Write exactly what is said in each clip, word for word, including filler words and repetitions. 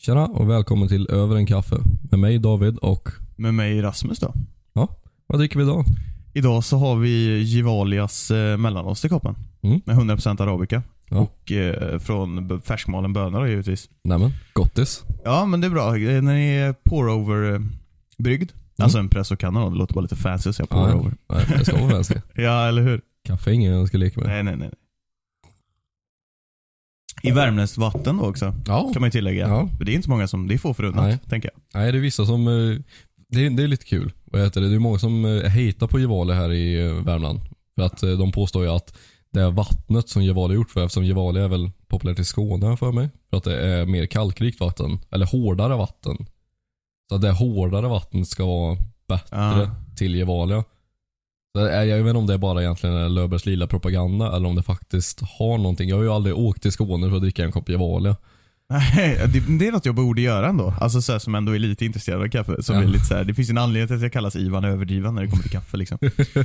Tjena och välkommen till Över en kaffe. Med mig David och... Med mig Rasmus då. Ja, vad dricker vi idag? Idag så har vi Givalias eh, mellanost i koppen. Mm. Med hundra procent arabica. Ja. Och eh, från b- färskmalen bönor givetvis. Nämen, gottis. Ja, men det är bra. Eh, När ni är pour-over eh, bryggd. Mm. Alltså en pressokanna då. Det låter bara lite fancy att säga pour-over. Ja, nej, det ska vara fancy. Ja, eller hur? Kaffe är ingen jag ska leka med. Nej, nej, nej. I värmländskt vatten då också. Ja. Kan man ju tillägga. Ja. För det är inte många som, det är få förunnat, Nej. tänker jag. Nej, det är vissa som... eh, Det är, det är lite kul. Vad heter det? Det är många som eh, hatar på Gevalia här i eh, Värmland. För att eh, de påstår ju att det är vattnet som Gevalia gjort för. Eftersom Gevalia är väl populärt i Skåne för mig. För att det är mer kalkrikt vatten. Eller hårdare vatten. Så att det hårdare vatten ska vara bättre Ja. till Gevalia. Så jag jag vet inte om det är bara egentligen Löfbergs lilla propaganda. Eller om det faktiskt har någonting. Jag har ju aldrig åkt till Skåne för att dricka en kopp Gevalia. Nej, det, det är något jag borde göra ändå. Alltså så här, som ändå är lite intresserad av kaffe. Som Ja. är lite så här, det finns en anledning till att jag kallas Ivan Överdriven när det kommer till kaffe liksom.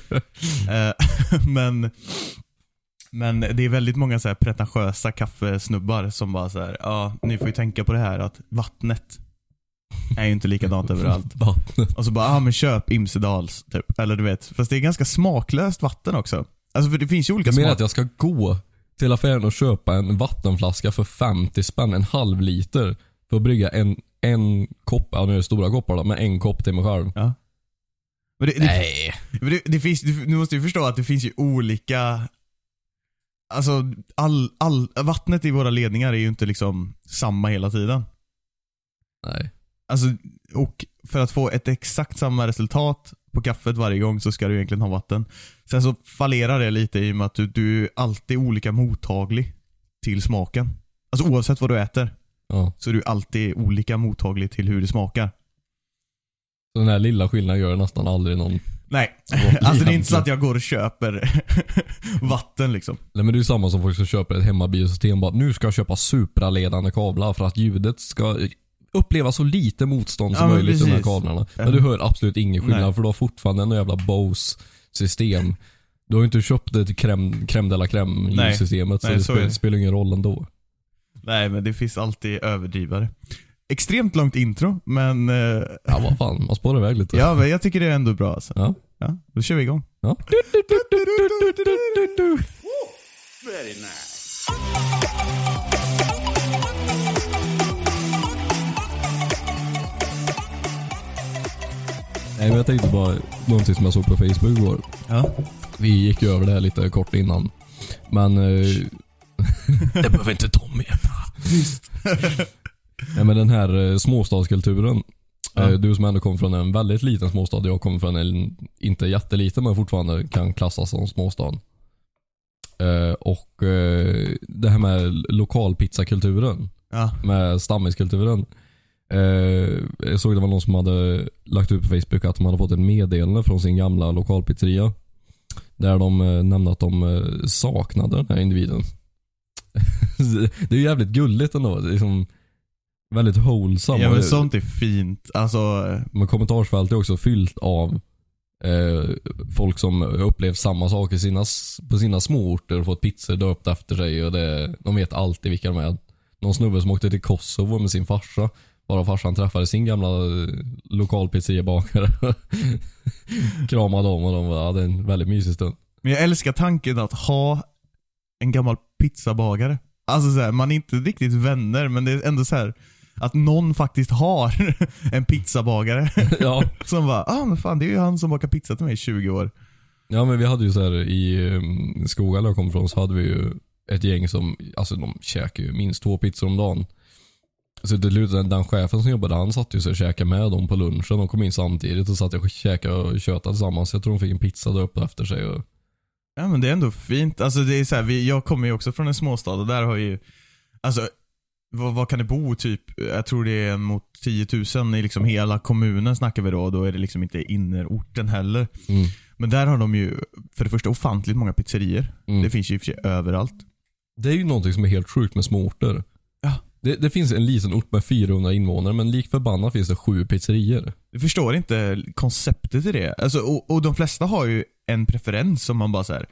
Eh, men men det är väldigt många så här pretentiösa kaffesnubbar som bara så här, ja, ni får ju tänka på det här att vattnet är ju inte likadant överallt. Vattnet. Och så bara, ja men köp Imsedals typ. Eller du vet, fast det är ganska smaklöst vatten också. Alltså för det finns ju olika Jag menar smak. att jag ska gå till affären och köpa en vattenflaska för femtio spänn, en halv liter, för att brygga en, en kopp, ja nu är det stora koppar då, men en kopp till mig själv. Ja. Men det, det, Nej. men det, det finns, du, du måste ju förstå att det finns ju olika. Alltså all, all, vattnet i våra ledningar är ju inte liksom samma hela tiden. Nej. Alltså, och för att få ett exakt samma resultat på kaffet varje gång så ska du egentligen ha vatten. Sen så fallerar det lite i och med att du, du är alltid olika mottaglig till smaken. Alltså oavsett vad du äter Ja. så är du alltid olika mottaglig till hur det smakar. Så den här lilla skillnaden gör nästan aldrig någon. Nej, Vad alltså det är inte så egentligen? att jag går och köper vatten liksom. Nej, men det är ju samma som folk som köper ett hemmabiosystem, bara nu ska jag köpa supraledande kablar för att ljudet ska uppleva så lite motstånd som Ja, men möjligt i de här precis. kablarna. Men du hör absolut ingen skillnad. Nej. För du har fortfarande en jävla Bose-system. Du har ju inte köpt det till crème, crème de la crème Nej. ljudsystemet. Så Nej, det så är spelar, det. spelar ingen roll ändå. Nej, men det finns alltid överdrivare. Extremt långt intro, men eh, Ja, vad fan, man spårar iväg lite. ja, men jag tycker det är ändå bra alltså. Ja. Ja, då kör vi igång. Ja. Very nice. Nej, men jag tänkte bara någonting som jag såg på Facebook igår. Ja. Vi gick ju över det här lite kort innan. Men eh, det behöver inte Tommy veta. Nej, men den här eh, småstadskulturen. Ja. Eh, du som ändå kommer från en väldigt liten småstad. Jag kommer från en inte jätteliten men fortfarande kan klassas som småstad. Eh, och eh, det här med lokalpizzakulturen. Ja. Med stammiskulturen. Eh, jag såg det var någon som hade lagt ut på Facebook att de hade fått ett meddelande från sin gamla lokalpizzeria. Där de eh, nämnde att de eh, saknade den här individen. Det är ju jävligt gulligt ändå. Det är liksom väldigt wholesome. Ja, men sånt är fint. Alltså, Men kommentarsfältet är också fyllt av eh, folk som upplevt samma sak i sina, på sina småorter och fått pizzor döpt efter sig. Och det, de vet alltid vilka de är. Någon snubbe som åkte till Kosovo med sin farsa. Bara farsan träffade sin gamla lokalpizzeriabakare. Kramade dem och de hade en väldigt mysig stund. men jag älskar tanken att ha en gammal pizzabagare. Alltså så här, man är inte riktigt vänner, men det är ändå så här att någon faktiskt har en pizzabagare. Ja. Som bara, ah men fan, det är ju han som bakar pizza till mig i tjugo år. Ja, men vi hade ju så här i um, skolan där jag kom ifrån, så hade vi ju ett gäng som, alltså de käkade ju minst två pizzor om dagen. Så det slutade, den chefen som jobbade, han satt ju så och käkade med dem på lunchen. De kom in samtidigt och satt och käkade och kötade tillsammans. Jag tror de fick en pizza där uppe efter sig. Och... Ja, men det är ändå fint. Alltså det är så här, vi, jag kommer ju också från en småstad och där har ju, alltså vad, vad kan det bo typ? Jag tror det är mot tio tusen i liksom hela kommunen snackar vi då. Och då är det liksom inte innerorten heller. Mm. Men där har de ju för det första ofantligt många pizzerier. Mm. Det finns ju i och för sig överallt. Det är ju någonting som är helt sjukt med småorter. Ja. Det, det finns en liten ort med fyrahundra invånare, men lik förbannat finns det sju pizzerier. Jag förstår inte konceptet i det. Alltså, och, och de flesta har ju en preferens som man bara så här.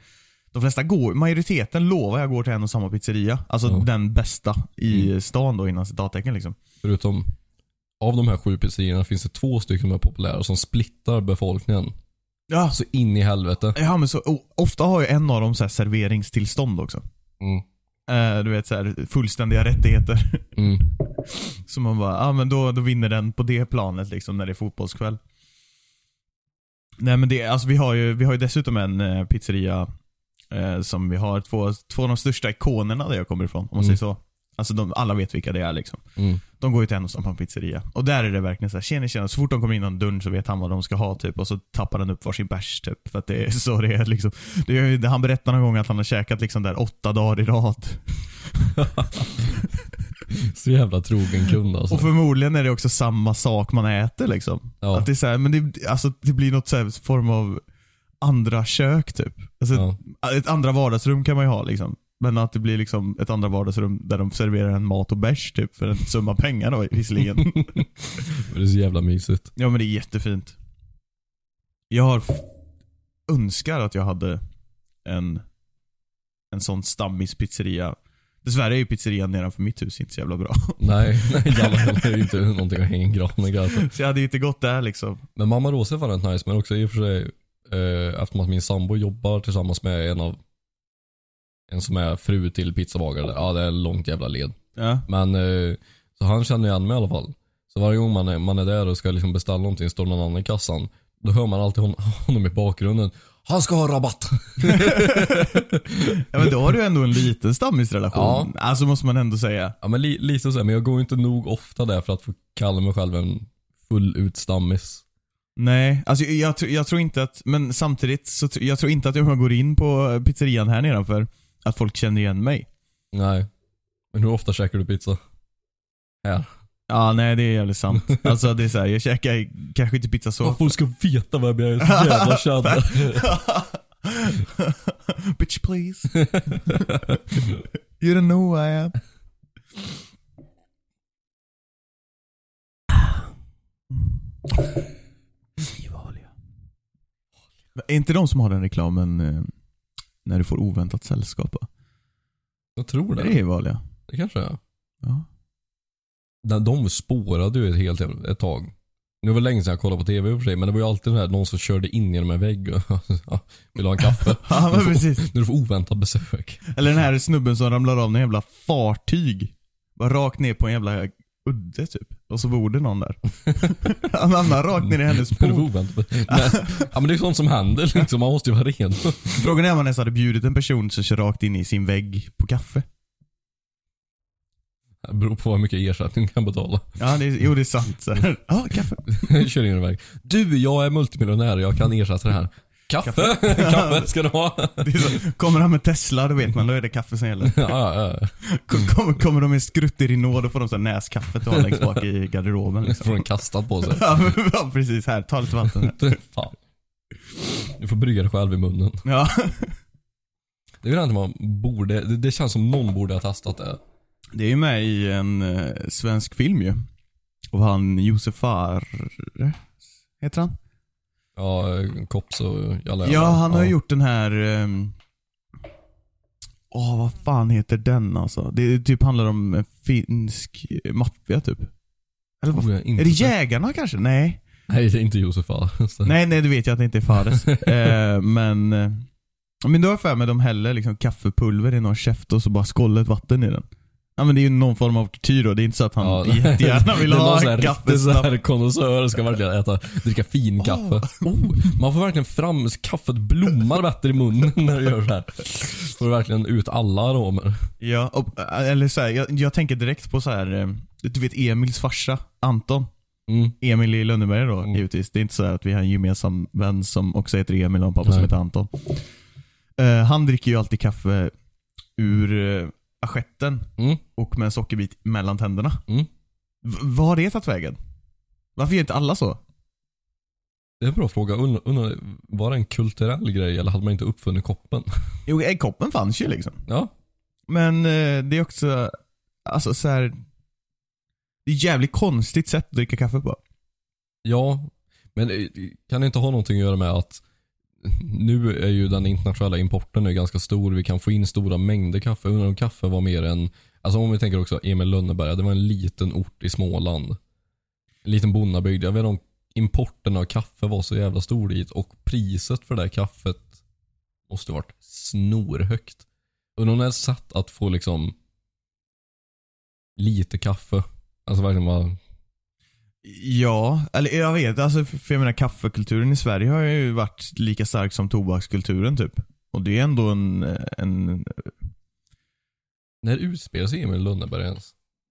De flesta går, majoriteten lovar jag går till en och samma pizzeria. Alltså Ja. den bästa i Mm. stan då, innan citattecken liksom. Förutom, av de här sju pizzerierna finns det två stycken som är populära som splittar befolkningen. Ja, Så in i helvete. ja men så, o- ofta har ju en av dem så här serveringstillstånd också. Mm. Eh, du vet så här fullständiga rättigheter. Mm. Så man bara, ja men då, då vinner den på det planet liksom när det är fotbollskväll. Nej men det, alltså vi har ju, vi har ju dessutom en eh, pizzeria eh, som vi har två, två av de största ikonerna där jag kommer ifrån, om man Mm. säger så. Alltså de, alla vet vilka det är liksom. Mm. De går ju till en och samma pizzeria. Och där är det verkligen så här, tjena tjena, så fort de kommer in någon dörr så vet han vad de ska ha typ. Och så tappar han upp varsin bärs typ. För att det är så det är liksom. Det är, ju- han berättar någon gång att han har käkat liksom där åtta dagar i rad. Så jävla trogen kund alltså. Och förmodligen är det också samma sak man äter liksom. Ja. Att det är så här, men det, alltså, det blir något så här form av andra kök typ. Alltså, Ja. ett andra vardagsrum kan man ju ha liksom. Men att det blir liksom ett andra vardagsrum där de serverar en mat och bärs typ för en summa pengar då visserligen. Det är så jävla mysigt. Ja men det är jättefint. Jag har f- önskar att jag hade en en sån stammispizzeria. Dessvärre är ju pizzerian nedanför mitt hus inte så jävla bra. Nej, nej jävla det är ju inte någonting att hänga en gran med alltså. Så jag hade ju inte gått där liksom. Men Mamma Rosa är fan rätt nice, men också i och för sig eh, eftersom att min sambo jobbar tillsammans med en av en som är fru till pizzabagare. Ja, det är långt jävla led. Ja. Men eh, så han känner igen mig i alla fall. Så varje gång man är, man är där och ska liksom beställa någonting, står någon annan i kassan, då hör man alltid hon, honom i bakgrunden. Han ska ha rabatt. Ja men då har du ändå en liten stammisrelation. Ja. Alltså måste man ändå säga. Ja men li, lite så här, men jag går ju inte nog ofta där för att få kalla mig själv en full ut stammis. Nej, alltså jag, jag, tror- jag tror inte att, men samtidigt så tr- jag tror inte att jag går in på pizzerian här nedanför att folk känner igen mig. Nej. Men hur ofta käkar du pizza? Här. Ja, nej det är jävligt sant. Alltså det är så här, jag käkar kanske inte pizza så. Folk ska veta vem jag är, så jävla känd. Bitch please. You don't know who I am. Är inte de som har den reklamen eh, när du får oväntat sällskap? Va? Jag tror det. Det är vanliga. Det kanske är. Ja. De, de spårade ju ett helt jävla- ett tag. Nu var det länge sedan jag kollade på tv i och för sig, men det var ju alltid den här, någon som körde in genom en vägg och ja, vill ha en kaffe. Ja, men Nu får- precis. Nu får oväntat besök. Eller den här snubben som ramlar av en jävla fartyg. Bara rakt ner på en jävla udde typ. Och så bor det någon där. Han hamnar rakt ner i hennes Nu får pool. oväntat besök. Men, ja men det är sånt som händer liksom, man måste ju vara ren. Frågan är om man ens hade bjudit en person som kör rakt in i sin vägg på kaffe. Det beror på hur mycket ersättning du kan betala. Ja, det är, jo det är sant. Så här, ja, kaffe. Kör in en väg. Du, jag är multimiljonär, jag kan ersätta det här. Kaffe? Kaffe ska du ha? Det är så, kommer han med Tesla, då vet man, då är det kaffe som gäller. Ja, ja, ja. Kom- Kommer, kommer de med skrutter i nåd, då får de så här näskaffe att ha längst bak i garderoben. Får Liksom. den kastad på sig. Ja, men- ja, precis. Här, ta lite vatten. Här. Fan. Du får brygga det själv i munnen. Ja. Det är ju inte man borde, det, det känns som någon borde ha testat det. Det är ju med i en eh, svensk film ju. Och han Josef Fares, heter han? Ja, kops och jalla, Ja, han har ju gjort den här ehm, Åh, vad fan heter den alltså? Det typ handlar om en finsk maffia typ. Eller vad? Oh, jag inte Är det sett. Jägarna kanske? Nej. Nej, det är inte Josef Fares. Nej, nej, det vet jag att det inte är Fares. eh, men eh, men då är jag för mig de häller liksom kaffepulver i någon käft och så bara skåller ett vatten i den. Ja, men det är ju någon form av tortyr då. Det är inte så att han Ja, jättegärna vill det är någon ha sån här en riktig kaffe så snabbt. här kondensör ska verkligen äta, dricka fin kaffe. Oh, man får verkligen fram, kaffet blommar bättre i munnen när du gör så här. Får verkligen ut alla aromer. Ja, och, eller så här, jag, jag tänker direkt på så här, eh, du vet Emils farsa, Anton. Mm. Emil i Lönneberga då, Mm. givetvis. Det är inte så här att vi har en gemensam vän som också heter Emil och en pappa Nej. som heter Anton. Eh, han dricker ju alltid kaffe ur uh, aschetten Mm. och med en sockerbit mellan tänderna. Mm. V- vad har det tagit vägen? Varför gör inte alla så? Det är en bra fråga. Undrar, undrar, var det en kulturell grej eller hade man inte uppfunnit koppen? Jo, äggkoppen fanns ju liksom. Ja. Men eh, det är också, alltså så här, det är ett jävligt konstigt sätt att dricka kaffe på. Ja, men eh, kan det inte ha någonting att göra med att nu är ju den internationella importen nu ganska stor. Vi kan få in stora mängder kaffe. Undrar om kaffe var mer än, alltså om vi tänker också Emil Lönneberga, det var en liten ort i Småland. En liten bonnabygd. Jag vet inte om importen av kaffe var så jävla stor dit, och priset för det här kaffet måste varit snorhögt. Undrar om det är ett sätt att få liksom lite kaffe. Alltså verkligen bara... Ja, eller jag vet, alltså för jag menar kaffekulturen i Sverige har ju varit lika stark som tobakskulturen typ. Och det är ändå en... en... När utspelar sig Emil Lönneberga ens?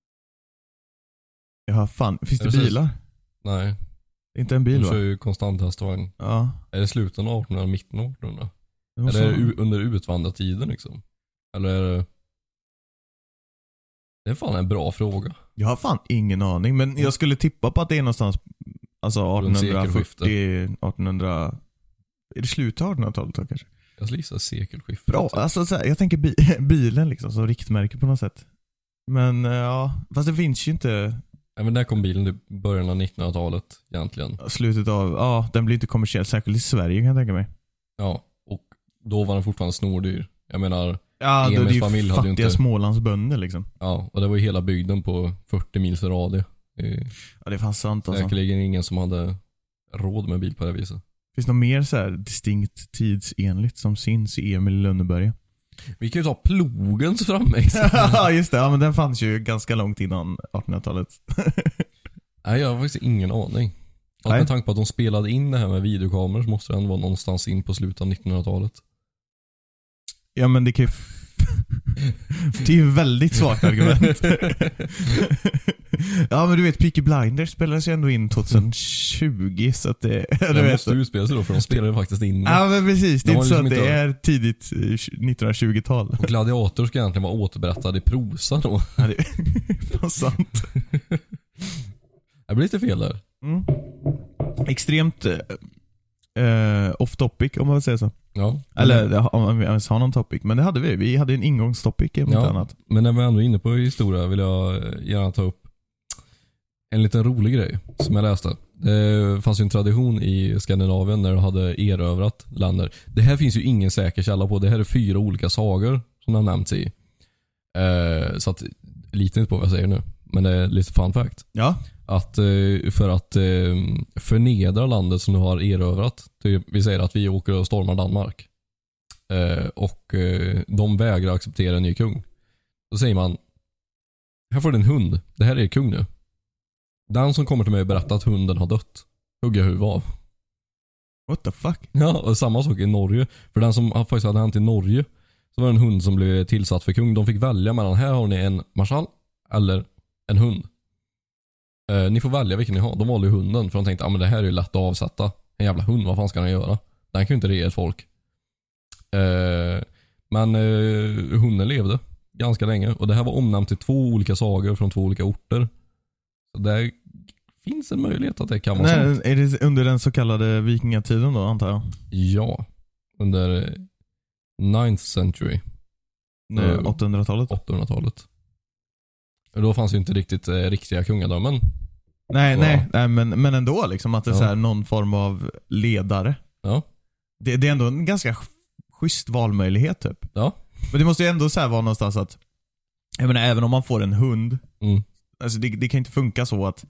Ja, fan. Finns det Är det bilar? Nej. Inte en bil, De va? kör ju konstant hästvagn. Ja. Är det slutet av artonhundra, mitten av artonhundra? Det måste Eller är det vara- u- under utvandrartiden liksom? Eller är det... Det är fan en bra fråga. Jag har fan ingen aning, men jag skulle tippa på att det är någonstans alltså Runt artonhundrafyrtio, sekelskiftet. artonhundra. Är det slutet av artonhundratalet då kanske? Jag skulle gissa sekelskiftet. Bra, alltså så här, jag tänker bi- bilen liksom som riktmärke på något sätt. Men eh, ja, fast det finns ju inte Ja, men där kom bilen i början av nittonhundratalet egentligen. slutet av, ja, den blir inte kommersiell, särskilt i Sverige kan jag tänka mig. Ja, och då var den fortfarande snordyr. Jag menar, Ja, Emils det är ju familj hade ju fattiga inte- Smålandsbönder liksom. ja, och det var ju hela bygden på fyrtio mils radie. Det är Ja, det är fan sant alltså. säkerligen ingen som hade råd med bil på det här viset. Finns det något mer så här distinkt tidsenligt som syns i Emil Lönneberga? Vi kan ju ta plogens framme. Ja, just det. Ja, men den fanns ju ganska långt innan artonhundratalet. Nej, jag har faktiskt ingen aning. Fast Nej. med tanke på att de spelade in det här med videokameror så måste det ändå vara någonstans in på slutet av nittonhundratalet. Ja, men det kan ju... Det är ju väldigt svagt argument. Ja, men du vet, Peaky Blinders spelades ju ändå in tjugohundratjugo, så att det... Du Det vet. måste utspela sig då, för de spelade faktiskt in det. Ja, men precis. Det De är har inte så liksom att det inte- är tidigt eh, nittonhundratjugotal. Och Gladiator ska egentligen vara återberättad i prosa då. Ja, det är fan sant. Det blir lite fel där. Mm. Extremt eh, off topic, om man vill säga så. Ja. Eller ja, om vi ens har någon topic. Men det hade vi. Vi hade en ingångstopic, om inte Ja, annat. men när vi ändå är inne på historia vill jag gärna ta upp en liten rolig grej som jag läste. Det fanns ju en tradition i Skandinavien när de hade erövrat länder. Det här finns ju ingen säker källa på. Det här är fyra olika sagor som har nämnts i. Eh, så att, lita inte på vad jag säger nu. Men det är lite fun fact. Ja. Att eh, för att eh, förnedra landet som du har erövrat. Typ, vi säger att vi åker och stormar Danmark. Eh, och eh, de vägrar acceptera en ny kung. Då säger man: här får du en hund. Det här är kung nu. Den som kommer till mig och berättar att hunden har dött, hugger jag huvudet av. What the fuck? Ja, och samma sak i Norge. För den som faktiskt hade hänt i Norge, så var det en hund som blev tillsatt för kung. De fick välja mellan: här har ni en marschall eller en hund. Eh, ni får välja vilken ni har. De valde ju hunden, för de tänkte: ja, men det här är ju lätt att avsätta. En jävla hund, vad fan ska den göra? Den kan ju inte regera ett folk. Eh, men eh, hunden levde ganska länge. Och det här var omnämnt i två olika sagor från två olika orter. Så det finns en möjlighet att det kan vara sant. Nej, är det under den så kallade vikingatiden då, antar jag? Ja, under ninth century, Eh, Mm. åttahundratalet? åttahundratalet. Och då fanns ju inte riktigt eh, riktiga kungadömen. Nej, Ja. nej, nej men, men ändå liksom att det är Ja. så här någon form av ledare. Ja, Det, det är ändå en ganska sch- schysst valmöjlighet typ. ja. Men det måste ju ändå så här vara någonstans att, jag menar, även om man får en hund, Mm. alltså det, det kan inte funka så att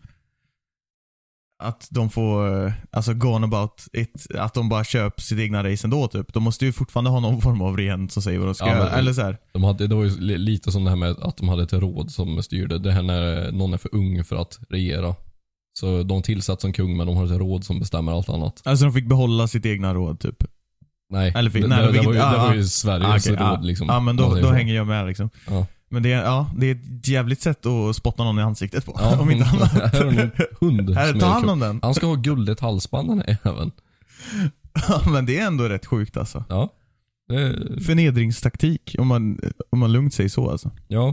att de får, alltså gone about it, att de bara köper sitt egna race ändå typ. De måste ju fortfarande ha någon form av regent som säger vad de ska Ja, men göra. det- Eller så här. De hade, det var ju li- lite som det här med att de hade ett råd som styrde. Det här när någon är för ung för att regera. Så de tillsatt som kung, men de har ett råd som bestämmer allt annat. Alltså de fick behålla sitt egna råd typ. Nej, Eller fick- det, nej, det, de fick det, var ju, inte- det ah, var ju ah. Sveriges Ah, okej, råd ja. liksom. Ja, men om man då, säger då så. hänger jag med liksom. Ja. Men det är, ja, det är ett jävligt sätt att spotta någon i ansiktet på. Ja, om inte annat. här har ni en hund Här, som ta är hand kung. om den. Han ska ha guldet halsband, den här även. Ja, men det är ändå rätt sjukt alltså. Ja. Det, Förnedringstaktik, om man, om man lugnt säger så alltså. ja.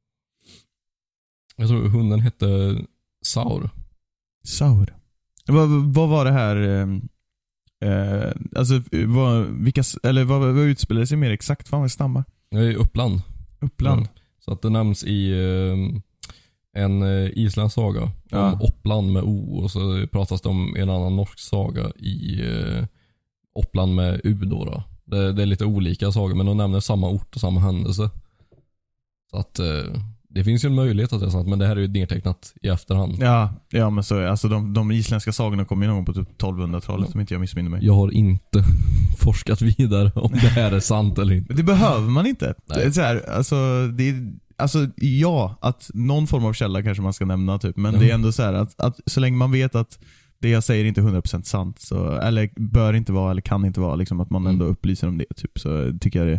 Jag tror hunden hette Saur. Saur. Vad, vad var det här? Eh, eh, alltså, vad, vilka, eller vad, vad utspelade sig mer exakt? Fan vad stammar. Jag är i Uppland. Uppland. Mm. Så att det nämns i eh, en eh, isländsk saga om Ja. Uppland med O, och så pratas det om en annan norsk saga i eh, Uppland med U då. då. Det, det är lite olika saker, men de nämner samma ort och samma händelse. Så att eh, det finns ju en möjlighet att det är sant, men det här är ju nedtecknat i efterhand. Ja, ja men så alltså de, de isländska sagorna kom ju någon gång på typ tolvhundratalet, som inte jag missminner mig. Jag har inte forskat vidare om det här är sant eller inte. Men det behöver man inte. Nej. Det är så här, alltså, det är, alltså ja, att någon form av källa kanske man ska nämna typ, men Ja. det är ändå så här att, att så länge man vet att det jag säger inte är hundra procent sant, så, eller bör inte vara, eller kan inte vara, liksom, att man ändå upplyser om det typ, så tycker jag det.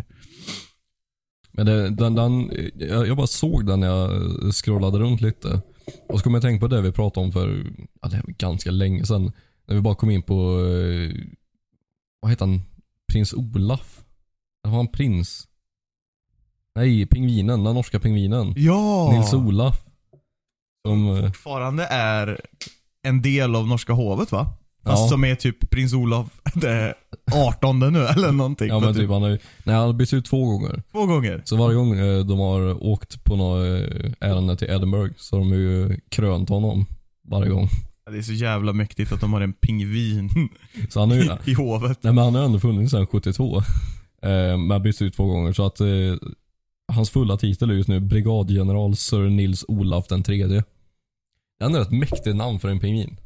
Men det, den, den, jag, jag bara såg den när jag scrollade runt lite. Och så kom jag tänka på det vi pratade om för ja, det var ganska länge sedan. När vi bara kom in på eh, vad heter han? Prins Olaf? Eller var han prins? Nej, pingvinen, den norska pingvinen. Ja! Nils Olaf. Som, eh, Fortfarande är en del av norska hovet, va? Fast Ja. som är typ prins Olof det artonde nu eller någonting. ja För men typ typ han har ju, nej han har bytt ut två gånger. två gånger. Så varje gång eh, de har åkt på något eh, ärende till Edinburgh så har de ju krönt honom varje gång. Det är så jävla mäktigt att de har en pingvin Så han är ju, i hovet. nej men han har ändå funnits sedan sjuttiotvå. Eh, men bytt ut två gånger så att eh, hans fulla titel är just nu brigadgeneral Sir Nils Olaf den tredje. Det är ändå ett mäktigt namn för en pingvin.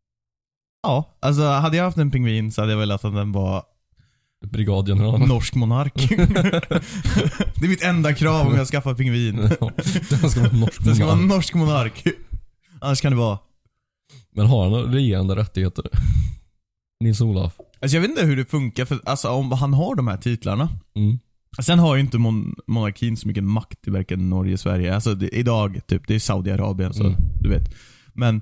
Ja, alltså hade jag haft en pingvin så hade jag velat att den var Brigadgeneral. norsk monark. Det är mitt enda krav om jag skaffar pingvin. Ja, den ska vara norsk Den ska vara monark. norsk monark. Annars kan det vara. Men har han regerande rättigheter? Nils Olaf. Alltså jag vet inte hur det funkar, för alltså om han har de här titlarna. Mm. Sen har ju inte mon- monarkin så mycket makt i varken Norge och Sverige. Alltså det, idag typ, det är Saudiarabien så Mm. du vet. Men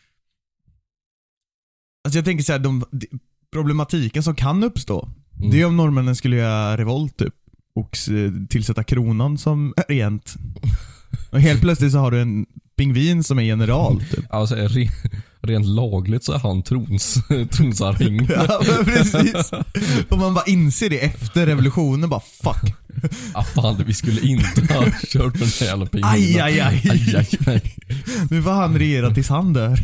alltså jag tänker så här, de, de problematiken som kan uppstå. Mm. Det är om norrmännen skulle göra revolt typ och s- tillsätta kronan som regent. Och helt plötsligt så har du en pingvin som är general typ. Alltså re, rent lagligt så är han trons, tronsarving. Ja, men precis. Och man bara inser det efter revolutionen, bara fuck. Ah, fan, vi skulle inte ha kört på den här jävla pingvinen. Aj, aj, aj. aj, aj, aj. Nu får han regera tills han dör.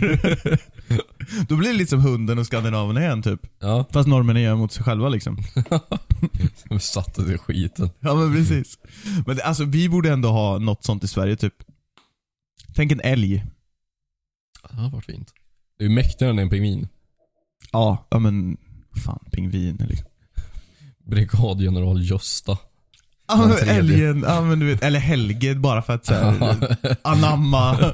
Då blir det lite som hunden och skandinaven igen typ. Ja, Fast norrmännen gör mot sig själva liksom. vi satte det i skiten. Ja men precis. Men det, alltså vi borde ändå ha något sånt i Sverige typ. Tänk en älg. Det har varit fint. Det är ju mäktigare än en pingvin. Ja, ja men fan, pingvin liksom. Brigadgeneral Gösta. Ja men Den tredje. älgen, ja men du vet, eller Helge bara för att så här, anamma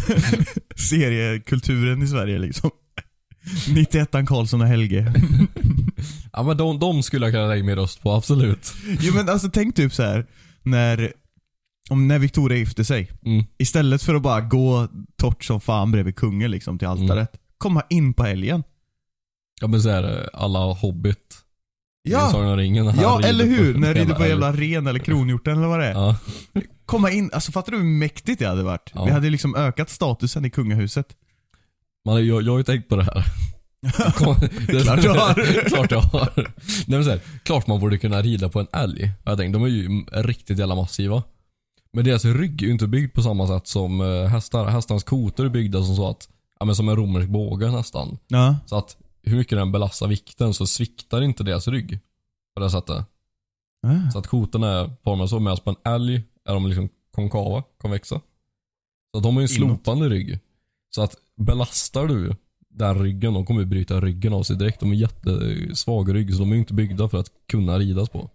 seriekulturen i Sverige liksom. nittioettan Karlsson och Helge. Ja men de, de skulle jag kunna lägga min röst på, absolut. Jo men alltså tänk typ så här när om när Victoria gifte sig, Mm. istället för att bara gå torrt som fan bredvid kungen liksom till altaret, Mm. komma in på älgen. Ja men såhär, alla Hobbit. Ja, Sagan om ringen, han ja rider eller hur? på När jag rider hela på älg. jävla ren eller kronhjorten eller vad det är. Ja. Komma in, alltså fattar du hur mäktigt det hade varit? Ja. Vi hade liksom ökat statusen i kungahuset. Man, jag, jag har ju tänkt på det här. Kom, det, Klart du har. Klart jag har. Nej, men så här, klart man borde kunna rida på en älg. Jag tänkte, de är ju riktigt jävla massiva. Men deras rygg är ju inte byggd på samma sätt som uh, hästar. Hästarnas kotor är byggda som så att, ja men som en romersk båge nästan. Ja. Så att hur mycket den belastar vikten så sviktar inte deras rygg. På det sättet. Ah. Så att kotorna är formade så, medan på en älg är de liksom konkava, konvexa. Så att de har ju en Inåt. slopande rygg. Så att belastar du den ryggen, de kommer ju bryta ryggen av sig direkt. De är jättesvaga rygg så de är ju inte byggda för att kunna ridas på.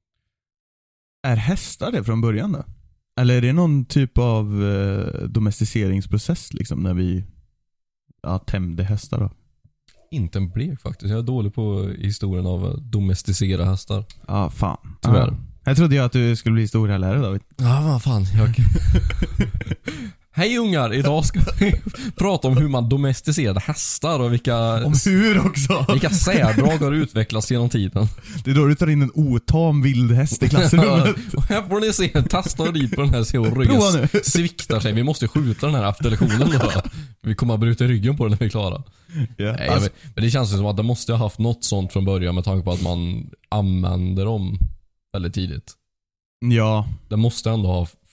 Är hästar det från början då? Eller är det någon typ av eh, domesticeringsprocess liksom när vi ja, tämjde hästar då? Inte en blek faktiskt. Jag är dålig på historien av att domesticera hästar. Ja, fan. Tyvärr. Ja. Jag trodde jag att du skulle bli historielärare David. Ja, vad fan. Jag... Hej ungar, idag ska vi prata om hur man domesticerade hästar och vilka, Om hur också? vilka särdrag har utvecklats genom tiden. Det är då du tar in en otam vild häst i klassrummet. Och här får ni se, testa och rit på den här, se hur ryggen Prova nu. sviktar sig. Vi måste skjuta den här efter lektionen då. Vi kommer att bryta ryggen på den när vi är klara. Ja, Nej, jag alltså, vet, men det känns ju som att det måste ha haft något sånt från början med tanke på att man använder dem väldigt tidigt. ja, Det måste ändå ha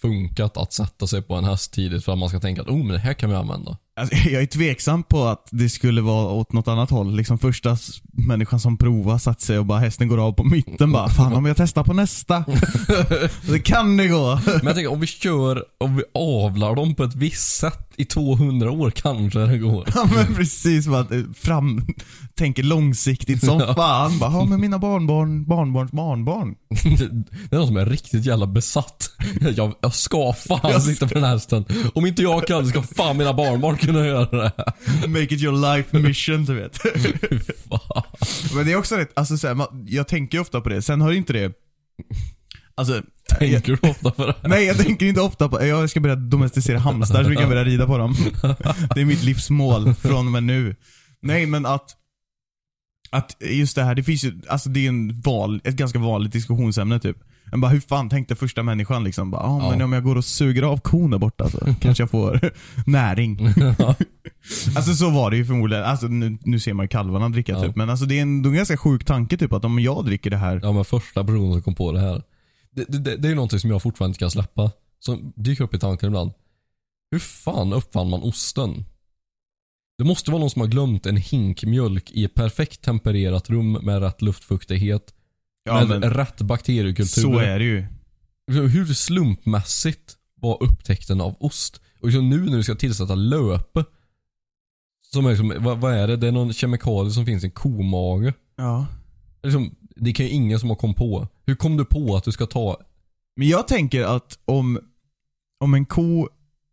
funkat att sätta sig på en häst tidigt för att man ska tänka att oh, men det här kan vi använda. Alltså, jag är tveksam på att det skulle vara åt något annat håll. Liksom första s- människan som provar satt sig och bara hästen går av på mitten. Bara, fan om jag testar på nästa. Det kan det gå. Men jag tänker om vi kör, om vi avlar dem på ett visst sätt i tvåhundra år kanske det går. Ja men precis, som att eh, fram tänker långsiktigt som fan. Bara, ja men mina barnbarn, barnbarns barnbarn. Det är någon som är riktigt jävla besatt. Jag, jag ska fan Jag sitta på den här hästen. Om inte jag kan, ska fan mina barnbarn kunna göra det. Make it your life mission, du vet. Fan. Men det är också rätt, alltså så här, man, jag tänker ofta på det. Sen har inte det. Alltså Tänker du ofta på det? nej, jag tänker inte ofta på. Jag ska börja domesticera hamstrar så vi kan börja rida på dem. Det är mitt livsmål från och med nu. Nej, men att att just det här, det finns ju, alltså det är en val, ett ganska vanligt diskussionsämne typ. Men bara hur fan tänkte första människan liksom bara, ah, men Ja. om jag går och suger av kon där borta så kanske jag får näring. Alltså så var det ju förmodligen. Alltså nu, nu ser man ju kalvarna dricka Ja. typ, men alltså det är en, det är en ganska sjuk tanke typ att om jag dricker det här. Ja, men första personen som kom på det här. Det, det, det är ju någonting som jag fortfarande inte kan släppa. Som dyker upp i tanken ibland. Hur fan uppfann man osten? Det måste vara någon som har glömt en hink mjölk i ett perfekt tempererat rum med rätt luftfuktighet. Ja, med men rätt bakteriekultur. så är det ju. Hur slumpmässigt var upptäckten av ost? Och liksom nu när du ska tillsätta löpe. Som är liksom, vad, vad är det? Det är någon kemikalie som finns i en komage. Ja. Liksom, det kan ju ingen som har kom på. Hur kom du på att du ska ta... Men jag tänker att om om en ko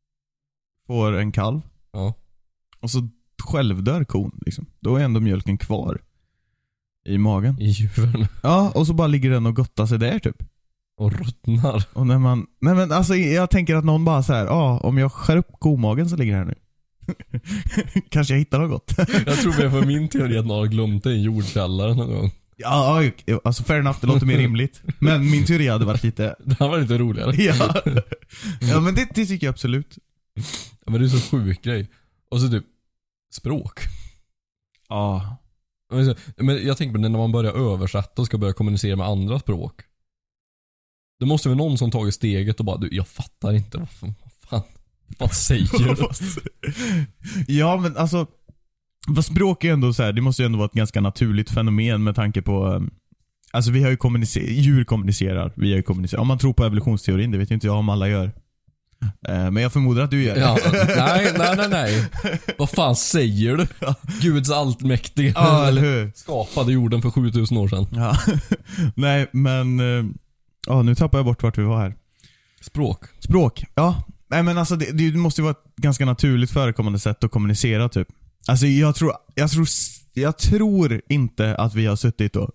får en kalv Ja. och så självdör kon liksom, då är ändå mjölken kvar i magen. I djuren. Ja, och så bara ligger den och gottar sig där typ. Och ruttnar. Och när man, nej men alltså jag tänker att någon bara så här, ja, ah, om jag skär upp komagen så ligger det här nu. Kanske jag hittar något gott. Jag tror mer för min teori att någon har glömt det i jordkällaren någon gång. Ja, ja, alltså fair enough, det låter mer rimligt. Men min teori hade varit lite Det här var lite roligare. ja. Ja, men det, det tycker jag absolut. Ja, men det är så sjuk grej. Och så typ språk. Ja. Men så- Men jag tänker på det när man börjar översätta och ska börja kommunicera med andra språk. Det måste väl någon som tagit steget och bara, du, jag fattar inte, vad fan, vad fan, vad säger du? Ja, men alltså vad språk är ändå så här, det måste ju ändå vara ett ganska naturligt fenomen med tanke på um, alltså vi har ju kommunicerat, djur kommunicerar, vi har ju kommunicerat. Om man tror på evolutionsteorin, det vet ju inte jag om alla gör. Eh, men jag förmodar att du gör det. Ja, nej, nej, nej, nej. Vad fan säger du? Guds allmäktige Ja, eller hur? skapade jorden för sjutusen år sedan. Ja. Nej, men eh, ja, nu tappar jag bort vart vi var här. Språk. Språk, ja. Nej men alltså det, det måste ju vara ett ganska naturligt förekommande sätt att kommunicera typ. Alltså jag tror, jag tror, jag tror inte att vi har suttit och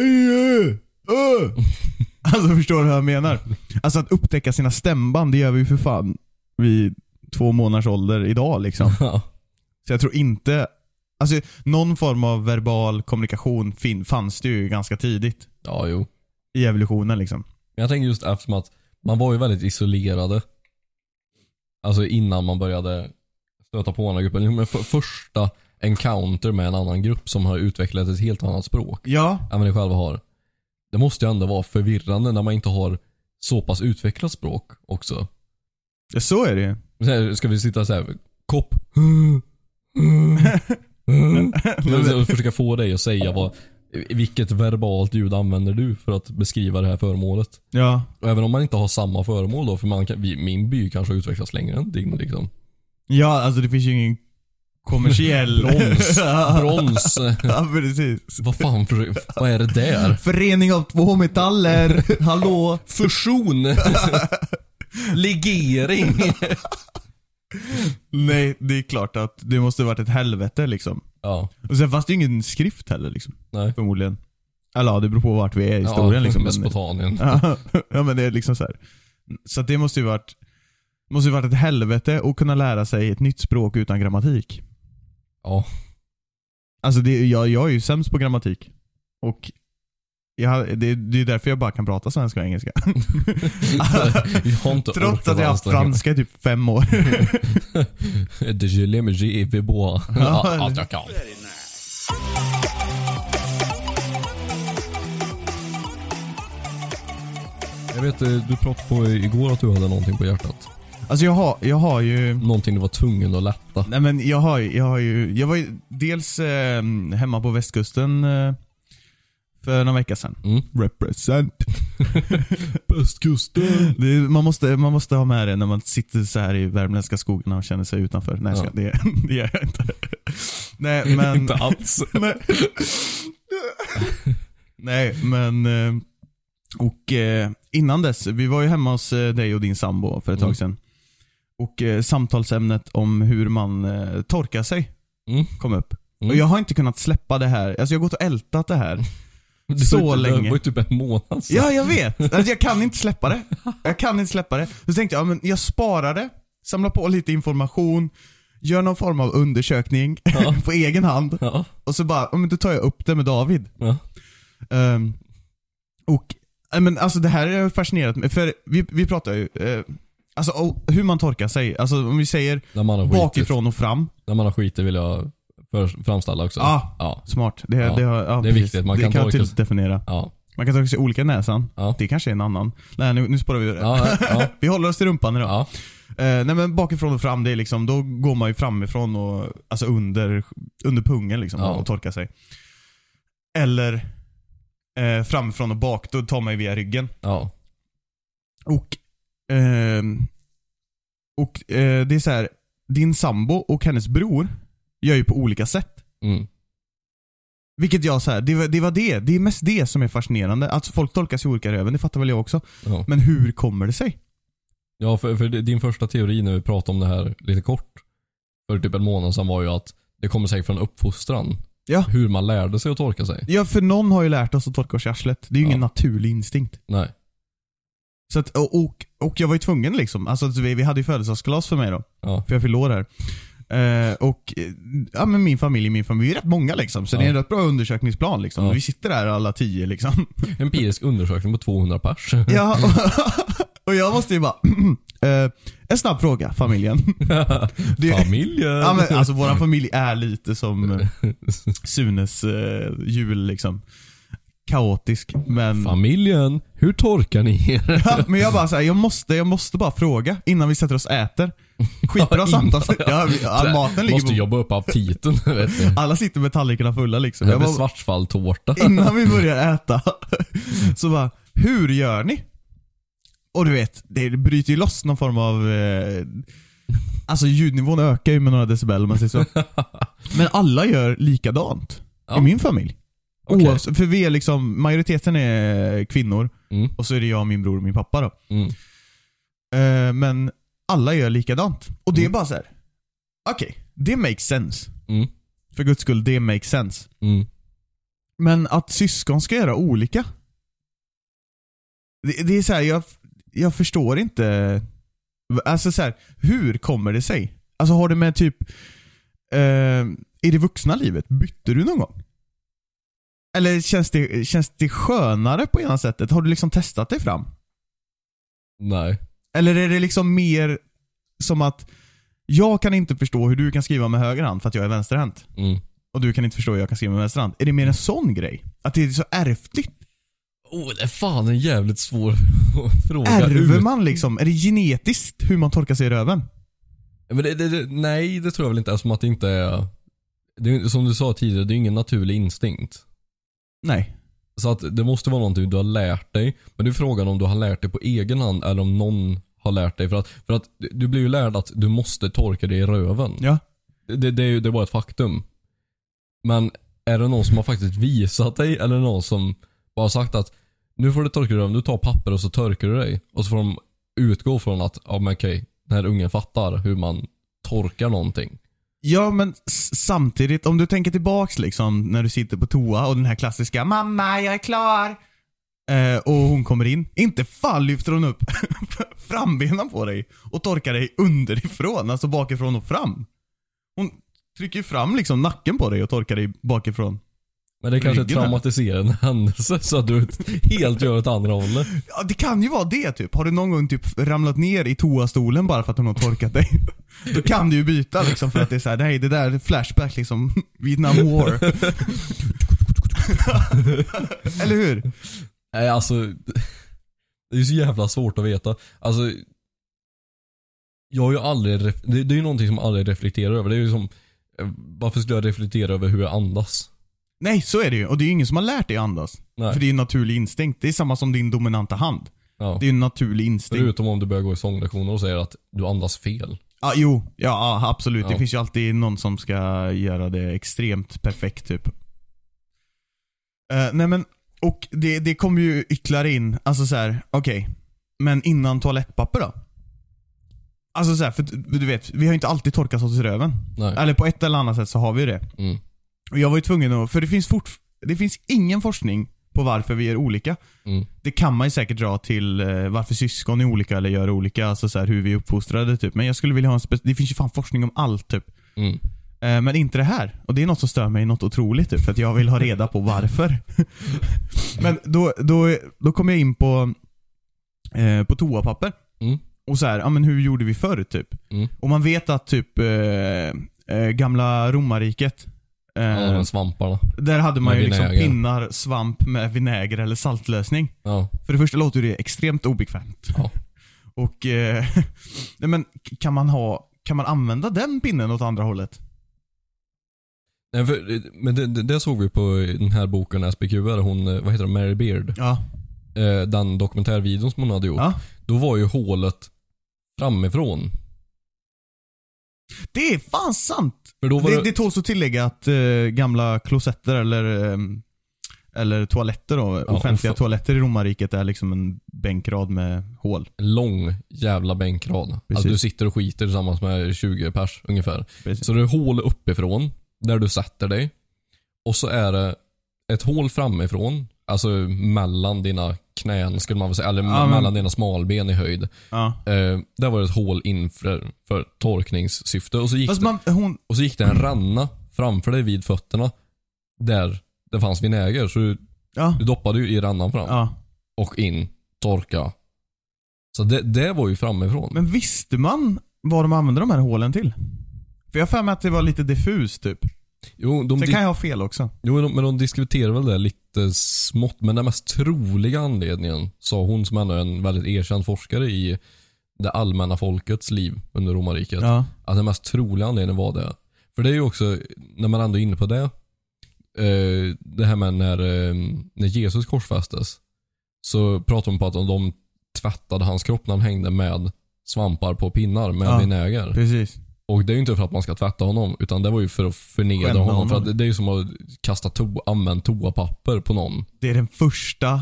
alltså förstår du vad jag menar? Alltså att upptäcka sina stämband, det gör vi ju för fan vid två månaders ålder idag liksom. Ja. Så jag tror inte, alltså någon form av verbal kommunikation fin, fanns det ju ganska tidigt Ja, jo. i evolutionen liksom. Men jag tänker just eftersom att man var ju väldigt isolerade. Alltså innan man började stöta på andra grupper. Men för, första encounter med en annan grupp som har utvecklat ett helt annat språk Ja, än vad ni själva har. Det måste ju ändå vara förvirrande när man inte har så pass utvecklat språk också. så är det ju. Så här, ska vi sitta så här, kopp och försöka få dig att säga vad, vilket verbalt ljud använder du för att beskriva det här föremålet. Ja. Och även om man inte har samma föremål då, för man kan, vi, min by kanske har utvecklats längre än din liksom. Ja, alltså det finns ju ingen kommersiell Brons. Brons. Ja, precis. Vad fan, för, vad är det där? Förening av två metaller. Hallå. Fusion. Legering. Nej, det är klart att det måste varit ett helvete liksom. Ja, Och sen fanns det ju ingen skrift heller liksom. nej. Förmodligen. Eller ja, det beror på vart vi är i historien ja, liksom. Mesopotamien. Ja, ja, men det är liksom så här. Så att det måste ju varit måste ju varit ett helvete att kunna lära sig ett nytt språk utan grammatik. Ja. Alltså det, jag, jag är ju sämst på grammatik. Och jag, det, det är därför jag bara kan prata svenska och engelska. Jag har inte Trots att jag har haft anstränga mig. franska i typ fem år. De je l'aime, je vais boire. Ja, allt jag kan. Very nice. Jag vet, du pratade på igår att du hade någonting på hjärtat. Alltså jag har, jag har ju... Någonting du var tvungen att lätta. Nej men jag har, jag har ju... Jag var ju dels eh, hemma på västkusten eh, för några vecka sedan. Mm. Represent. Västkusten. Det är, man, måste, man måste ha med det när man sitter så här i värmländska skogarna och känner sig utanför. Nej, Ja. ska, det, det gör jag inte. Nej, men... Inte alls. Nej. Nej, men... eh, Och eh, innan dess, vi var ju hemma hos eh, dig och din sambo för ett Mm. tag sedan. Och eh, samtalsämnet om hur man eh, torkar sig Mm. kom upp. Mm. Och jag har inte kunnat släppa det här. Alltså jag har gått och ältat det här. Det så var ju- länge. Det var ju typ en månad sedan. Ja, jag vet. Alltså jag kan inte släppa det. Jag kan inte släppa det. Så tänkte jag, ja, men jag sparar det, samlar på lite information, gör någon form av undersökning Ja. på egen hand. Ja. Och så bara, ja, men då tar jag upp det med David. Ja. Um, och ja, men alltså det här är fascinerat mig. För vi, vi pratar ju eh, alltså och hur man torkar sig. Alltså om vi säger När man har skitit. bakifrån och fram. När man har skitit vill jag för, framställa också. Ja. Ja. Smart. Det, Ja. det, har, ja, Det är precis. viktigt. Man det kan kan jag torka tydligt sig. definiera. Ja. Man kan torka sig olika i näsan. Ja. Det kanske är en annan. Nej, nu, nu spårar vi ur det. Ja, ja. Vi håller oss till rumpan idag. Ja. Eh, nej men bakifrån och fram, det är liksom, då går man ju framifrån och alltså under, under pungen liksom, Ja. och torkar sig. Eller eh, framifrån och bak, då tar man ju via ryggen. Ja. Och eh, Och eh, det är så här, din sambo och hennes bror gör ju på olika sätt. Mm. Vilket jag så här, det var, det var det, det är mest det som är fascinerande. Att folk tolkar sig olika i röven, det fattar väl jag också. Ja. Men hur kommer det sig? Ja, för, för din första teori när vi pratade om det här lite kort för typ en månad sedan var ju att det kommer säkert från uppfostran. Ja. Hur man lärde sig att torka sig. Ja, för någon har ju lärt oss att torka oss i arslet. Det är ju ingen Ja. naturlig instinkt. Nej. Så att, och, och, och jag var ju tvungen liksom. Alltså vi, vi hade ju födelsedagskalas för mig då. Ja. För jag fyllde år här. Eh, och eh, ja, men min familj, min familj, vi är rätt många liksom. Så Ja. det är en rätt bra undersökningsplan liksom. Ja. Vi sitter där alla tio liksom. Empirisk undersökning på tvåhundra pers. Ja, och, och jag måste ju bara eh, en snabb fråga, familjen. Det- Familjen. Ja, men, alltså våran familj är lite som eh, Sunes eh, jul liksom. Kaotisk, men Familjen, hur torkar ni er? ja, men jag bara så här, jag måste jag måste bara fråga innan vi sätter oss och äter. Skitbra Ja, samtal. innan, Ja, vi, all maten ligger Måste på. jobba upp aptiten, vet du. Alla sitter med tallrikarna fulla liksom. Det Jag blir bara, svartfalltårta. innan vi börjar äta så bara, hur gör ni? Och du vet, det bryter ju loss någon form av eh, alltså ljudnivån ökar ju med några decibel om man säger så. Men alla gör likadant Ja. i min familj. Okej. Oavsett, för vi är liksom, majoriteten är kvinnor Mm. och så är det jag, min bror och min pappa då. Mm. Eh, men alla gör likadant. Och det är Mm. bara så här. Okej, det makes sense. Mm. För guds skull, det makes sense. Mm. Men att syskon ska göra olika. Det, det är så här, jag, jag förstår inte. Alltså så här, hur kommer det sig? Alltså har det med typ eh, i det vuxna livet, bytte du någon gång? Eller känns det, känns det skönare på ena sättet? Har du liksom testat dig fram? Nej. Eller är det liksom mer som att jag kan inte förstå hur du kan skriva med höger hand för att jag är vänsterhänt. Mm. Och du kan inte förstå hur jag kan skriva med vänster hand. Är det mer en sån grej? Att det är så ärftligt? Oh, det är fan en jävligt svår fråga. Ärver ut. man liksom? Är det genetiskt hur man torkar sig i röven? Men det, det, det, nej, det tror jag väl inte. Eftersom att det inte är, det är, som du sa tidigare, det är ingen naturlig instinkt. Nej. Så att det måste vara någonting du har lärt dig. Men det är frågan om du har lärt dig på egen hand eller om någon har lärt dig. För att, för att du blir ju lärd att du måste torka dig i röven. Ja. Det, det är ju det är bara ett faktum. Men är det någon som har faktiskt visat dig eller någon som bara har sagt att nu får du torka dig i röven, du tar papper och så torkar du dig. Och så får de utgå från att, ja men okej, den här ungen fattar hur man torkar någonting. Ja, men s- samtidigt, om du tänker tillbaks liksom när du sitter på toa och den här klassiska mamma, jag är klar. Eh, och hon kommer in. Inte fan lyfter hon upp frambenen på dig och torkar dig underifrån, alltså bakifrån och fram. Hon trycker fram liksom nacken på dig och torkar dig bakifrån. Men det är kanske är Ryggen här. traumatiserande händelse så att du helt gör ett andra hållet. Ja, det kan ju vara det typ. Har du någon gång typ ramlat ner i toastolen bara för att hon har torkat dig? Då kan du ju byta liksom för att det är så här, nej, det där är flashback liksom, Vietnam War. Eller hur? Nej, alltså Det är ju så jävla svårt att veta. Alltså, jag har ju aldrig, ref- det, det är ju någonting som jag aldrig reflekterar över. Det är ju som, varför skulle jag reflektera över hur jag andas? Nej, så är det ju. Och det är ju ingen som har lärt dig att andas. Nej. För det är en naturlig instinkt. Det är samma som din dominanta hand. Ja. Det är en naturlig instinkt. Förutom om du börjar gå i sånglektioner och säger att du andas fel. Ja, jo. Ja, absolut. Ja. Det finns ju alltid någon som ska göra det extremt perfekt typ. Uh, nej men, och det, det kommer ju ytterligare in. Alltså så här, okej. Okay. Men innan toalettpapper då? Alltså så här, för du vet, vi har ju inte alltid torkat oss i röven. Nej. Eller på ett eller annat sätt så har vi det. Mm. Och jag var ju tvungen att, för det finns fort, det finns ingen forskning på varför vi är olika. Mm. Det kan man ju säkert dra till eh, varför syskon är olika eller gör olika, alltså så här, hur vi är uppfostrade typ. Men jag skulle vilja ha en spe- det finns ju fan forskning om allt typ. Mm. Eh, men inte det här. Och det är något som stör mig något otroligt typ, för att jag vill ha reda på varför. Men då, då, då kom jag in på eh, på toapapper. Mm. Och så här, ja men hur gjorde vi förr typ? Mm. Och man vet att typ eh, eh, gamla romarriket, eh, Ja, de svamparna. där hade man Med ju liksom vinäger. pinnar, svamp med vinäger eller saltlösning. Ja. För det första låter det extremt obekvämt. Ja. Och eh, nej men kan man ha kan man använda den pinnen åt andra hållet? Nej, för, men det, det, det såg vi på den här boken S B Q, eller hon, vad heter det, Mary Beard. Ja. Eh, den dokumentärvideon som hon hade gjort. Ja. Då var ju hålet framifrån. Det är fan sant. För då var det, det... det tåls att tillägga att eh, gamla klosetter eller eh, eller toaletter då, Ja, offentliga och fa- toaletter i romarriket är liksom en bänkrad med hål. En lång jävla bänkrad. Alltså Precis. du sitter och skiter tillsammans med tjugo pers ungefär. Precis. Så det är hål uppifrån där du sätter dig. Och så är det ett hål framifrån, alltså mellan dina knän skulle man väl säga, eller Ja, men- mellan dina smalben i höjd. Ja. Eh, där var det ett hål inför för torkningssyfte, och så gick Fast det, man, hon, och så gick det en ranna framför dig vid fötterna där det fanns vinäger, så du, ja. du doppade ju i rannan fram Ja. och in, torka. Så det, det var ju framifrån. Men visste man vad de använde de här hålen till? För jag har för mig att det var lite diffus typ. Jo, de Sen di- kan jag ha fel också. jo, de- men de diskuterar väl det lite smått. Men den mest troliga anledningen, sa hon som ändå är en väldigt erkänd forskare i det allmänna folkets liv under romarriket, Ja. att den mest troliga anledningen var det. För det är ju också, när man ändå är inne på det, eh, det här med när, eh, när Jesus korsfästes, så pratar man på att de tvättade hans kropp när han hängde med svampar på pinnar med Ja. vinäger. Precis. Och det är ju inte för att man ska tvätta honom, utan det var ju för att förnedra Skända honom. honom. För att det, det är ju som att kasta to- använt toapapper på någon. Det är den första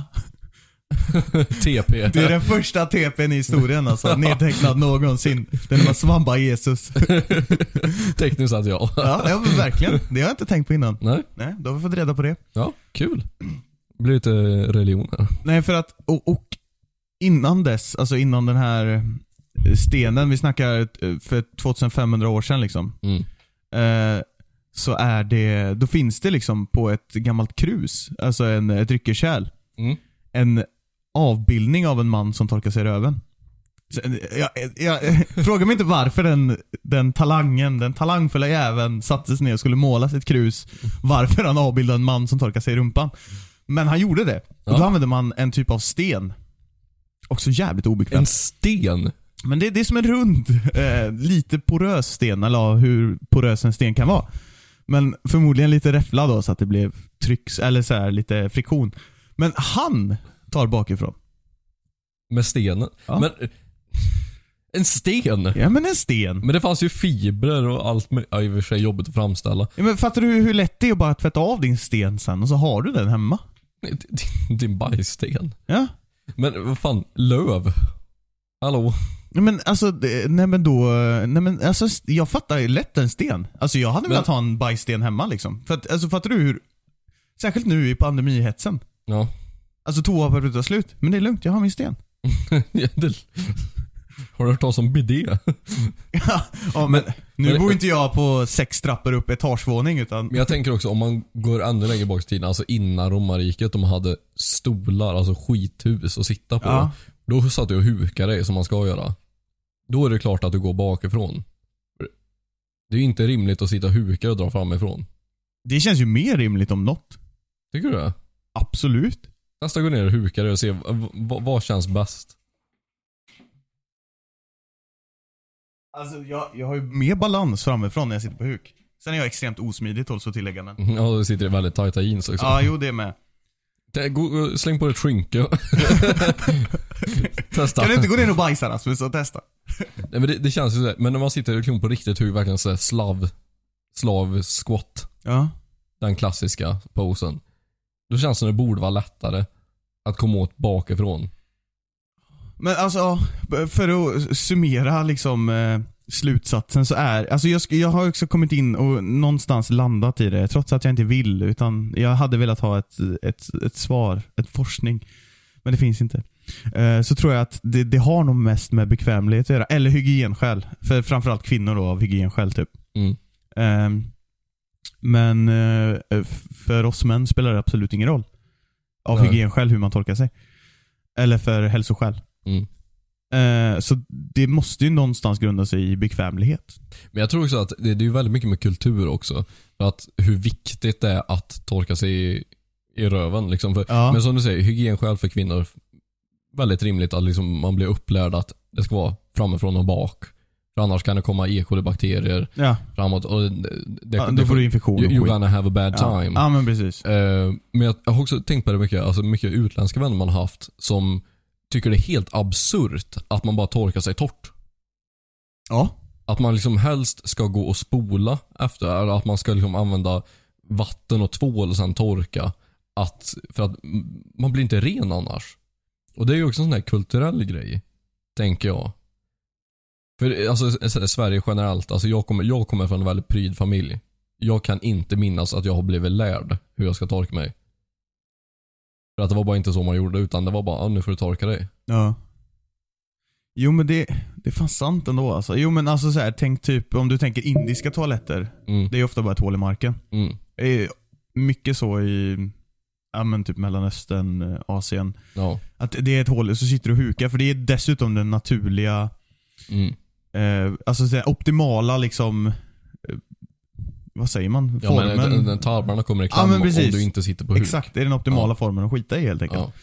T P. Det är den första T P:n i historien alltså, nedtecknad någonsin. Den var svampa Jesus. Tekniskt sett ja. Ja, ja men verkligen. Det har jag inte tänkt på innan. Nej, Nej, då har vi fått reda på det. ja, kul. Det blir lite religion här. Nej, för att, och, och innan dess, alltså innan den här stenen, vi snackar för tjugofemhundra år sedan liksom. Mm. Eh, så är det, då finns det liksom på ett gammalt krus, alltså en, ett dryckeskärl, Mm. en avbildning av en man som torkar sig i röven. Så, jag, jag, fråga mig inte varför den, den talangen, den talangfulla jäveln sattes ner och skulle måla sitt krus, varför han avbildade en man som torkar sig i rumpan. Men han gjorde det. Och Ja. då använde man en typ av sten. Också jävligt obekvämt. En sten. Men det, det är som en rund, eh, lite porös sten, eller ja, hur porös en sten kan vara. Men förmodligen lite räfflad då, så att det blev trycks, eller så här, lite friktion. Men han tar bakifrån. Med stenen. Ja. Men en sten. Ja, men en sten. Men det fanns ju fibrer och allt med, ja, i och för sig jobbigt att framställa. Ja, men fattar du hur lätt det är att bara tvätta av din sten sen och så har du den hemma? Din, din bajssten. Ja. Men vad fan, löv. Hallå. Ja, men alltså, det- nej men då, nej men alltså, jag fattar ju lätt en sten. Alltså jag hade Men- velat ha en bajssten hemma liksom. För att, alltså fattar du hur, särskilt nu i pandemihetsen. Ja. Alltså toapapper tar slut, men det är lugnt, jag har min sten. Ja, det... Har du hört talas om bidé? Ja, ja, men nu men- bor inte jag på sex trappor upp etagevåning utan... Men jag tänker också, om man går ännu längre bak i tiden, alltså innan romarriket, de hade stolar, alltså skithus att sitta på. Ja. Då satt du och hukade dig som man ska göra. Då är det klart att du går bakifrån. Det är ju inte rimligt att sitta och huka och dra framifrån. Det känns ju mer rimligt om något. Tycker du det? Absolut. Testa gå ner och huka dig och se v- v- vad känns bäst. Alltså jag, jag har ju mer balans framifrån när jag sitter på huk. Sen är jag extremt osmidig, tåls att tillägga, men... Ja, då sitter det väldigt tajta jeans också. Ja, jo det är med. Det, gå, släng på ett skynke. Testa. Kan du inte gå ner och bajsa, Rasmus, och testa? Nej, men det, det känns ju så här, men när man sitter liksom på riktigt hur verkligen så här slav slav squat, Ja. den klassiska posen. Då känns det som det borde vara lättare att komma åt bakifrån. Men alltså, för att summera liksom eh, slutsatsen så är, alltså jag, jag har också kommit in och någonstans landat i det, trots att jag inte vill, utan jag hade velat ha ett, ett, ett svar, ett forskning, men det finns inte. Eh, så tror jag att det, det har nog mest med bekvämlighet att göra, eller hygienskäl, för framförallt kvinnor då, av hygienskäl typ. Mm. Eh, men eh, för oss män spelar det absolut ingen roll av Nej. hygienskäl hur man torkar sig. Eller för hälsoskäl. Mm. Eh, så det måste ju någonstans grunda sig i bekvämlighet. Men jag tror också att det, det är ju väldigt mycket med kultur också. För att hur viktigt det är att torka sig i, i röven. Liksom. För, Ja. Men som du säger, hygienskäl för kvinnor, väldigt rimligt att liksom man blir upplärd att det ska vara framifrån och bak. För annars kan det komma E. coli-bakterier Ja. framåt. Och det, det, Ja, då får du infektion och you, you skit. gonna have a bad Ja. time. Ja, men precis. Eh, men jag, jag har också tänkt på det mycket, alltså mycket utländska vänner man har haft som tycker det är helt absurt att man bara torkar sig torrt. Ja. Att man liksom helst ska gå och spola efter, eller att man ska liksom använda vatten och tvål och sen torka. Att, för att man blir inte ren annars. Och det är ju också en sån här kulturell grej, tänker jag. För alltså Sverige generellt, alltså jag kommer, jag kommer från en väldigt pryd familj. Jag kan inte minnas att jag har blivit lärd hur jag ska torka mig. För att det var bara inte så man gjorde, utan det var bara, ah, nu får du torka dig. Ja. Jo, men det, det är fan sant ändå alltså. Jo, men alltså så här, tänk typ, om du tänker indiska toaletter. Mm. Det är ofta bara ett hål i marken. Mm. Det är mycket så i, ja men typ Mellanöstern, Asien. Ja. Att det är ett hål, så sitter du och hukar. För det är dessutom den naturliga, Mm. eh, alltså så här, optimala liksom, eh, vad säger man? Ja, Formen. men den, den tarmarna kommer i kläm Ja, men om precis. du inte sitter på huk. Exakt, det är den optimala Ja. formen att skita i helt enkelt. Ja.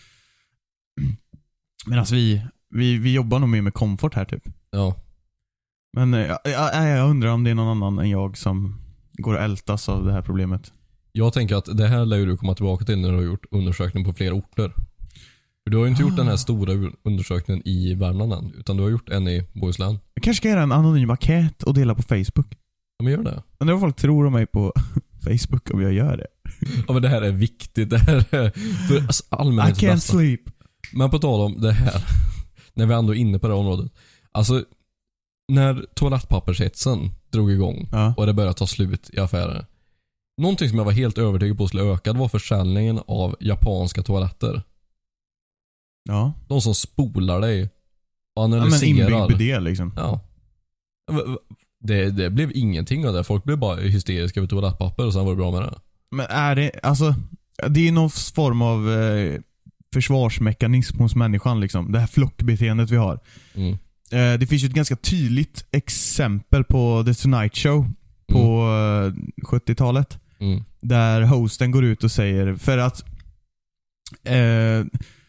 Men alltså vi, vi, vi jobbar nog mer med komfort här typ. Ja. Men eh, jag, jag, jag undrar om det är någon annan än jag som går och ältas av det här problemet. Jag tänker att det här lär ju du komma tillbaka till när du har gjort undersökning på flera orter. För du har ju inte Ah. gjort den här stora undersökningen i Värmland än, utan du har gjort en i Bohuslän. Jag kanske ska göra en anonym enkät och dela på Facebook. Ja, men gör det. Undrar vad folk tror om mig på Facebook om jag gör det. Ja, men det här är viktigt. Det här är för alltså, I allmänhetens can't bästa. sleep. Men på tal om det här, när vi ändå är inne på det här området. Alltså, när toalettpappershetsen drog igång Ja. och det började ta slut i affärer. Någonting som jag var helt övertygad på skulle öka var försäljningen av japanska toaletter. Ja. De som spolar dig och Ja, men analyserar. inbyggd bidé liksom. Ja. Det, det blev ingenting av det. Folk blev bara hysteriska över toalettpapper och sen var det bra med det. Men är det, alltså, det är någon form av eh, försvarsmekanism hos människan liksom. Det här flockbeteendet vi har. Mm. Eh, det finns ju ett ganska tydligt exempel på The Tonight Show på eh, sjuttiotalet. Mm. Där hosten går ut och säger, för att eh,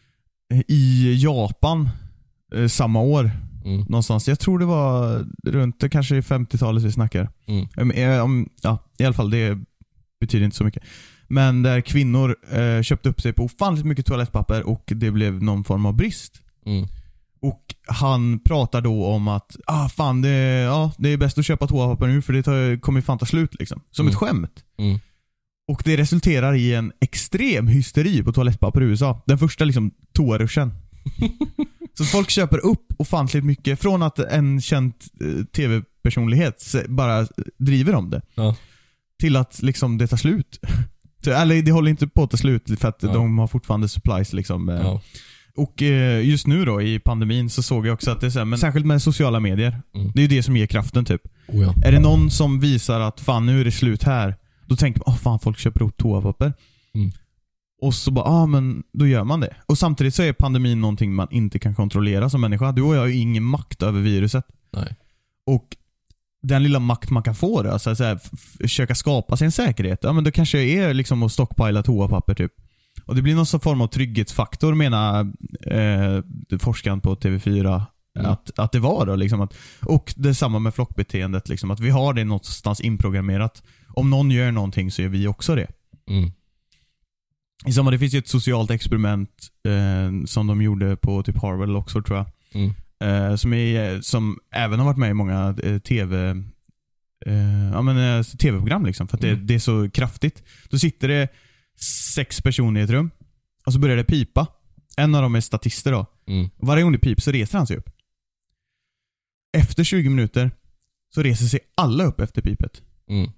i Japan eh, samma år Mm. någonstans, jag tror det var runt det kanske femtiotalet vi snackar. Mm. Um, eh, um, ja, i alla fall det betyder inte så mycket. Men där kvinnor eh, köpte upp sig på ofantligt mycket toalettpapper och det blev någon form av brist. Mm. Och han pratar då om att ah fan det, ja, det är bäst att köpa toapapper nu för det tar, kommer fan ta slut liksom. Som Mm. ett skämt. Mm. Och det resulterar i en extrem hysteri på toalettpapper i U S A. Den första liksom toaruschen. Så folk köper upp ofantligt mycket från att en känd eh, tv-personlighet se- bara driver om det. Ja. Till att liksom det tar slut. Så, eller det håller inte på att ta slut för att Ja. de har fortfarande supplies liksom. eh. Ja. Och eh, just nu då i pandemin så såg jag också att det är så här, men särskilt med sociala medier. Mm. Det är ju det som ger kraften typ. Oh, ja. Är det någon som visar att fan nu är det slut här, då tänker man åh fan folk köper upp toapapper. Mm. Och så bara, ja ah, men då gör man det. Och samtidigt så är pandemin någonting man inte kan kontrollera som människa. Du och jag har ju ingen makt över viruset. Nej. Och den lilla makt man kan få då, alltså, så här, f- försöka skapa sig en säkerhet. Ja men då kanske är liksom att stockpila toapapper typ. Och det blir någon sån form av trygghetsfaktor, menar eh, forskaren på T V fyra. Mm. Att, att det var då liksom att, och det är samma med flockbeteendet liksom, att vi har det någonstans inprogrammerat. Om någon gör någonting så gör vi också det. Mm. I samma, det finns ju ett socialt experiment eh, som de gjorde på typ Harvard eller Oxford, tror jag. Mm. Eh, som, är, som även har varit med i många eh, tv eh, ja, men, eh, tv-program liksom, för att mm. det, det är så kraftigt. Då sitter det sex personer i ett rum och så börjar det pipa. En av dem är statister då. Mm. Varje gång det piper så reser han sig upp. Efter tjugo minuter så reser sig alla upp efter pipet. Mm.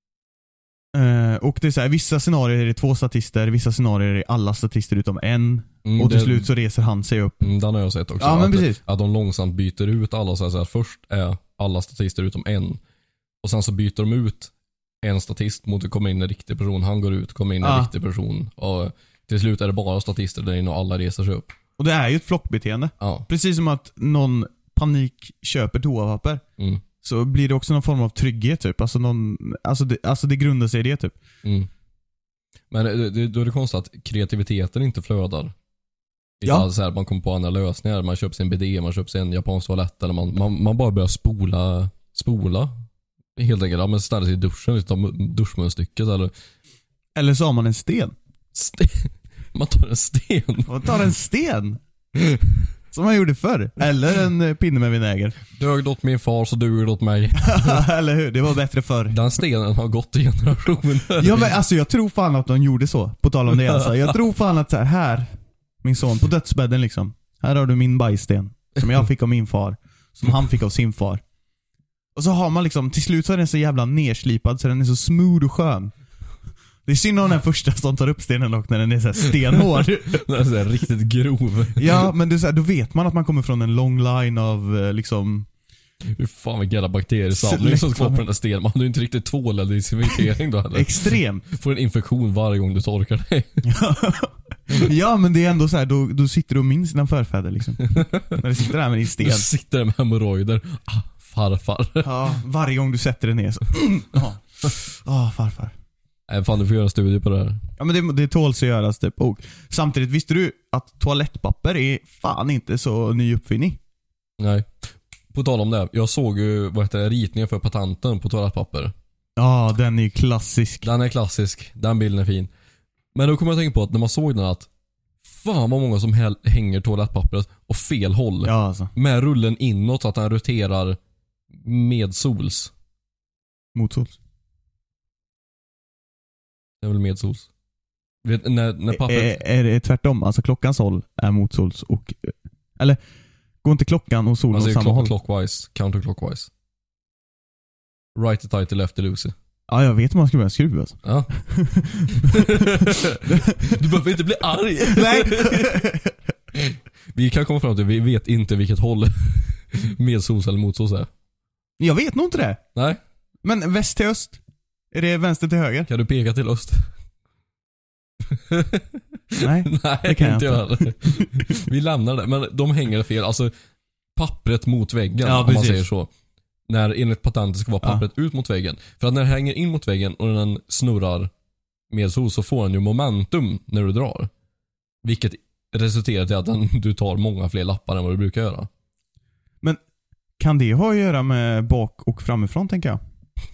Uh, och det är så här, vissa scenarier är det två statister, vissa scenarier är det alla statister utom en. Mm, och till det, slut så reser han sig upp. Mm, den har jag sett också. Ja, men att, precis. att de långsamt byter ut alla. Så här, så här, först är alla statister utom en. Och sen så byter de ut en statist mot att komma in en riktig person. Han går ut, kommer in en ja. riktig person. Och till slut är det bara statister där inne och alla reser sig upp. Och det är ju ett flockbeteende. Ja. Precis som att någon panik köper toapapper. Mm. Så blir det också någon form av trygghet typ. Alltså, någon, alltså, det, alltså det grundar sig i det typ. Mm. Men det, det, då är det konstigt att kreativiteten inte flödar. Ja. Så här, man kommer på andra lösningar. Man köper sin B D, man köper sin japansk toalett. Eller man, man, man bara börjar spola Spola helt enkelt. Ja, men ställa sig i duschen, ta duschmunstycket eller... Eller så har man en sten. Sten. Man tar en sten. Man tar en sten. Som man gjorde förr. Eller en pinne med vinäger. Dög åt min far så duger åt mig. Eller hur? Det var bättre förr. Den stenen har gått i generationer. Ja, men alltså jag tror fan att de gjorde så. På tal om det alltså. Jag tror fan att så här, här min son på dödsbädden liksom. Här har du min bajsten. Som jag fick av min far. Som han fick av sin far. Och så har man liksom, till slut så är den så jävla nerslipad så den är så smooth och skön. Det är synd om den första som tar upp stenen och när den är så här stenhård. Den är så här riktigt grov. Ja, men det är så här, då vet man att man kommer från en lång line av liksom... Hur fan vilken jävla bakteriesamling som ska på den där stenen. Man hade ju inte riktigt tvål eller disinfektering då heller. Extremt. Får en infektion varje gång du torkar dig. Ja, men det är ändå så här, då, då sitter du och minns dina förfäder liksom. När du sitter där med din sten. Du sitter där med hemorrojder. Ah, farfar. Ja, varje gång du sätter dig ner så. Ja, ah, farfar. Nej, fan du får göra en studie på det här. Ja, men det, det tåls att göras typ. Och samtidigt, visste du att toalettpapper är fan inte så ny uppfinning? Nej. På tal om det, jag såg ju vad heter det, ritningen för patenten på toalettpapper. Ja, den är klassisk. Den är klassisk, den bilden är fin. Men då kommer jag att tänka på att när man såg den att fan vad många som häl- hänger toalettpappret åt fel håll. Ja, alltså. Med rullen inåt så att den roterar med sols. Motsols. Det är väl med sols. Vet, när, när pappret... Är, är det tvärtom? Alltså klockans håll är motsols och... Eller, går inte klockan och solen åt samma klock, håll? Clockwise, counterclockwise. Righty tighty lefty loosey. Ja, jag vet hur man ska börja skruva alltså. Ja. Du behöver inte bli arg. Nej. Vi kan komma fram till, vi vet inte vilket håll med sols eller motsols är. Jag vet nog inte det. Nej. Men väst till öst? Är det vänster till höger? Kan du peka till öst? Nej, Nej, det kan jag inte inte. jag. Vi lämnar det. Men de hänger fel. Alltså pappret mot väggen, ja, om precis. man säger så. När enligt patentet ska vara pappret ja. ut mot väggen. För att när det hänger in mot väggen och den snurrar med sol så får den ju momentum när du drar. Vilket resulterar till att den, du tar många fler lappar än vad du brukar göra. Men kan det ha att göra med bak och framifrån, tänker jag?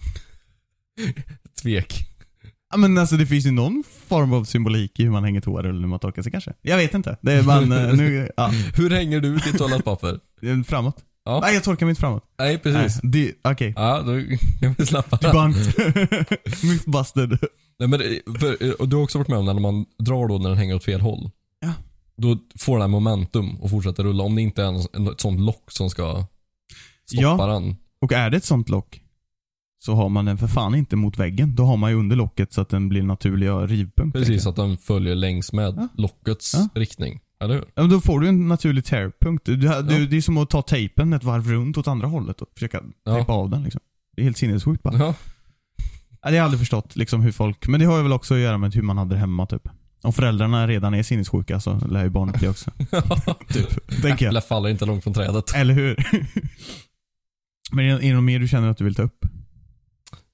Tvek. Ja, men alltså det finns ju någon form av symbolik i hur man hänger toarullen när man torkar sig kanske. Jag vet inte. Det är man, nu, ja. Hur hänger du ditt toalettpapper? Framåt. Ja. Nej, jag torkar mitt framåt. Nej, precis. Okej. Okay. Ja, då kan vi släppa det. Debunked. Mythbusted. Nej, men för, och du har också varit med om när man drar då när den hänger åt fel håll. Ja. Då får den momentum och fortsätter rulla. Om det inte är en, en, ett sånt lock som ska stoppa ja. den. Och är det ett sånt lock så har man den för fan inte mot väggen. Då har man ju under locket så att den blir en naturlig rivpunkt. Precis, att den följer längs med ja. lockets ja. riktning. Eller hur? Ja, men då får du en naturlig tearpunkt. Du, du, ja. Det är som att ta tejpen ett varv runt åt andra hållet och försöka ja. tejpa av den liksom. Det är helt sinnessjukt bara. Ja. Ja, det har jag aldrig förstått liksom, hur folk... Men det har ju väl också att göra med hur man hade det hemma typ. Om föräldrarna redan är sinnessjuka så lär ju barnet bli också. Typ, tänker jag. Eller faller inte långt från trädet. Eller hur? Men är det något mer du känner att du vill ta upp?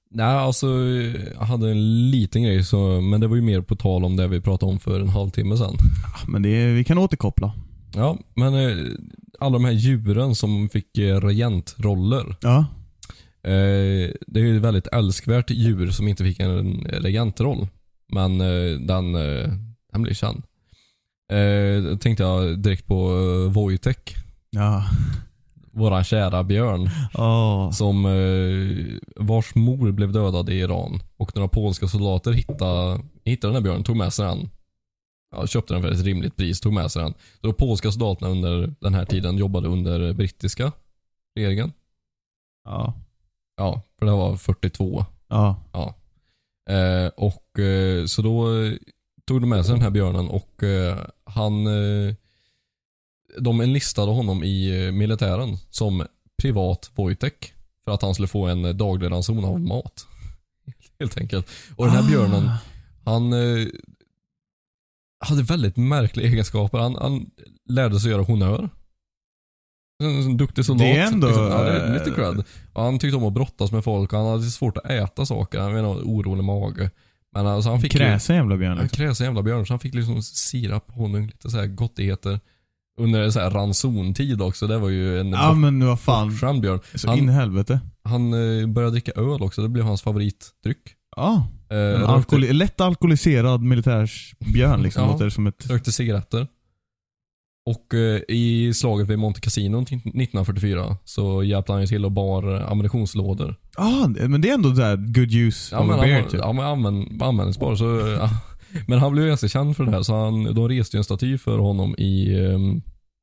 Nej, alltså jag hade en liten grej så, men det var ju mer på tal om det vi pratade om för en halvtimme sedan. Men det är, vi kan återkoppla. Ja, men eh, alla de här djuren som fick eh, regentroller. Ja. Eh, det är ju ett väldigt älskvärt djur som inte fick en regentroll. Men eh, den, eh, den blir känd. Eh, tänkte jag direkt på eh, Wojtek. Ja. Våran kära björn. Oh. Som eh, vars mor blev dödad i Iran. Och några polska soldater hittade, hittade den här björnen, tog med sig den. Ja, köpte den för ett rimligt pris, tog med sig den. Så de polska soldaterna under den här tiden jobbade under brittiska regeringen. Ja. Ja, för det var fyrtiotvå. Ja. Ja. Eh, och eh, så då eh, tog de med sig den här björnen och eh, han eh, de enlistade honom i eh, militären som privat Wojtek för att han skulle få en eh, daglig ranson av mat. Helt enkelt. Och den här Ah. björnen, han eh, hade väldigt märkliga egenskaper. Han, han lärde sig göra honör. En, en duktig soldat. Det är ändå, liksom, ja, det är eh, lite cred. Och han tyckte om att brottas med folk och han hade svårt att äta saker. Han hade en orolig mage. Men alltså han fick Kräsen jävla björn. En Liksom. kräsen jävla björn. Så han fick liksom sirap, honung, lite så här gottigheter. Under så här ransontid också. Det var ju en Ja men vad fan. bortskämd björn. Så Han- in i helvete. Han eh, började dricka öl också. Det blev hans favoritdryck. Ja. Eh, En rökte, alkohol- lätt alkoholiserad militärsbjörn liksom. Ja. Låter som ett... rökte cigaretter. Och eh, i slaget vid Monte Cassino nittonhundrafyrtiofyra så hjälpte han ju till och bar eh, ammunitionslådor. Ja, men det är ändå där good use Ja of men, a bear han, typ. ja, men använd, användningsbar så, eh, ja. Men han blev ju ganska känd för det här så han, de reste ju en staty för honom i ehm,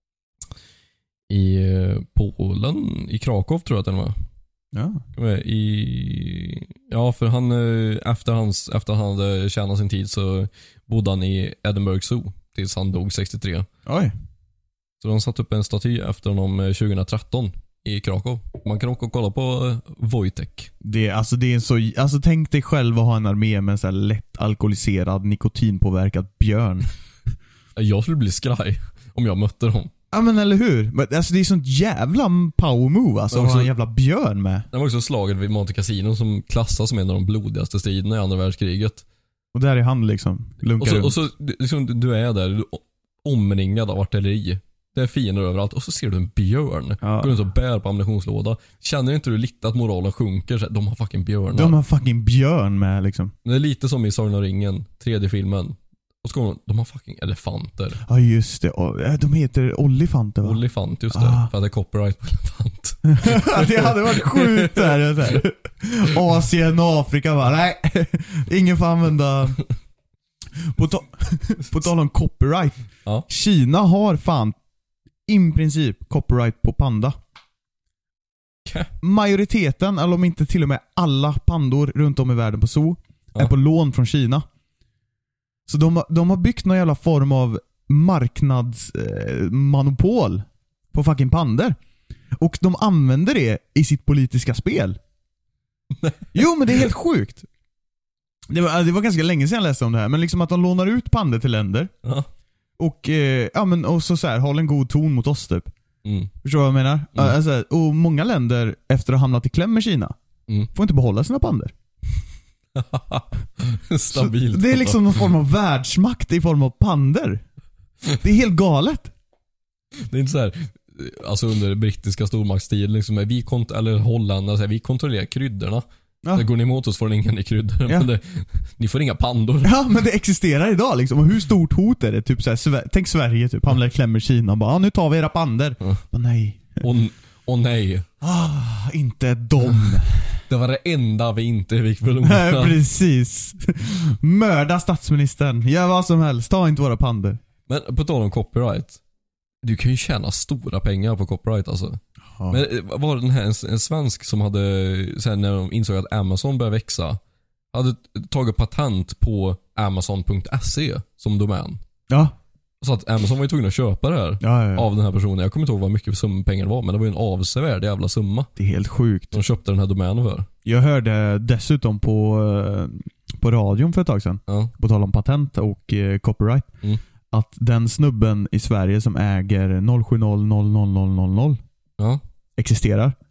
i eh, Polen, i Krakow tror jag att den var. Ja. I, ja för han eh, efter, hans, efter han hade tjänat sin tid så bodde han i Edinburgh Zoo tills han dog sextiotre. Oj. Så de satt upp en staty efter honom eh, tjugohundratretton i Krakow. Man kan åka och kolla på eh, Wojtek. Det, alltså det är en så, alltså tänk dig själv att ha en armé med en så här lätt alkoholiserad, nikotinpåverkad björn. Jag skulle bli skraj om jag mötte dem. Ja men eller hur? Men, alltså det är sånt jävla power move alltså. Ja, Och så så- en jävla björn med. Det var också slaget vid Monte Cassino som klassas som en av de blodigaste striderna i andra världskriget. Och där är han liksom. Lunkar Och så, runt. och så liksom, du är där, du är omringad av artilleri. Det är fiender överallt och så ser du en björn. Ja. Går runt och bär på ammunitionslåda. Känner inte du lite att moralen sjunker? Så här, de har fucking björnar. De har fucking björn med liksom. Det är lite som i Sagan om ringen, tredje filmen. Och så går de, de har fucking elefanter. Ja just det. Och, äh, de heter olifanter va? Olifant, just det. Ah. För att det är copyright på elefant. Det hade varit sjukt där, där. Asien och Afrika va? Nej, ingen får använda. På, ta- på tal om copyright. Ja. Kina har fan i princip copyright på panda. Okej. Majoriteten, eller om inte till och med alla pandor runt om i världen på zoo Ja. är på lån från Kina. Så de, har- de har byggt någon jävla form av marknadsmonopol eh, på fucking pandor. Och de använder det i sitt politiska spel. Jo, men det är helt sjukt. Det var, det var ganska länge sedan jag läste om det här. Men liksom att de lånar ut pandor till länder. Ja. Och, eh, ja, men, och så, så här, håll en god ton mot oss typ. Mm. Förstår du vad jag menar? Mm. Alltså, och många länder efter att ha hamnat i kläm med Kina Mm. får inte behålla sina pandor. Stabilt. Så det är liksom någon form av världsmakt i form av pandor. Det är helt galet. Det är inte så här, alltså under brittiska stormaktstiden liksom, vi kont- eller Holland, så här, vi kontrollerar kryddorna. Ja. Det går ni emot oss får ni inga kryddor. Ja. Men det, ni får inga pandor. Ja, men det existerar idag liksom. Och hur stort hot är det? Typ så här, Sve- tänk Sverige typ, hamnar i kläm med Kina. Bara, ah, nu tar vi era pandor. Ja. Bara, nej. Och, och nej, Ah, inte dem. det var det enda vi inte fick Nej, förlora. precis. Mörda statsministern. Gör vad som helst. Ta inte våra pandor. Men på tal om copyright. Du kan ju tjäna stora pengar på copyright alltså. Ja. Men eh, var det den här en, en svensk som hade, sen när de insåg att Amazon började växa, hade tagit patent på amazon punkt se som domän. Ja. Så att Amazon var ju tvungen att köpa det här Ja, ja, ja. av den här personen. Jag kommer inte ihåg vad mycket summa pengar det var, men det var ju en avsevärd jävla summa Det är helt sjukt. de köpte den här domänen för. Jag hörde dessutom på, eh, på radion för ett tag sedan, Ja. på tal om patent och eh, copyright, Mm. att den snubben i Sverige som äger noll sju noll noll noll noll noll noll Ja. existerar.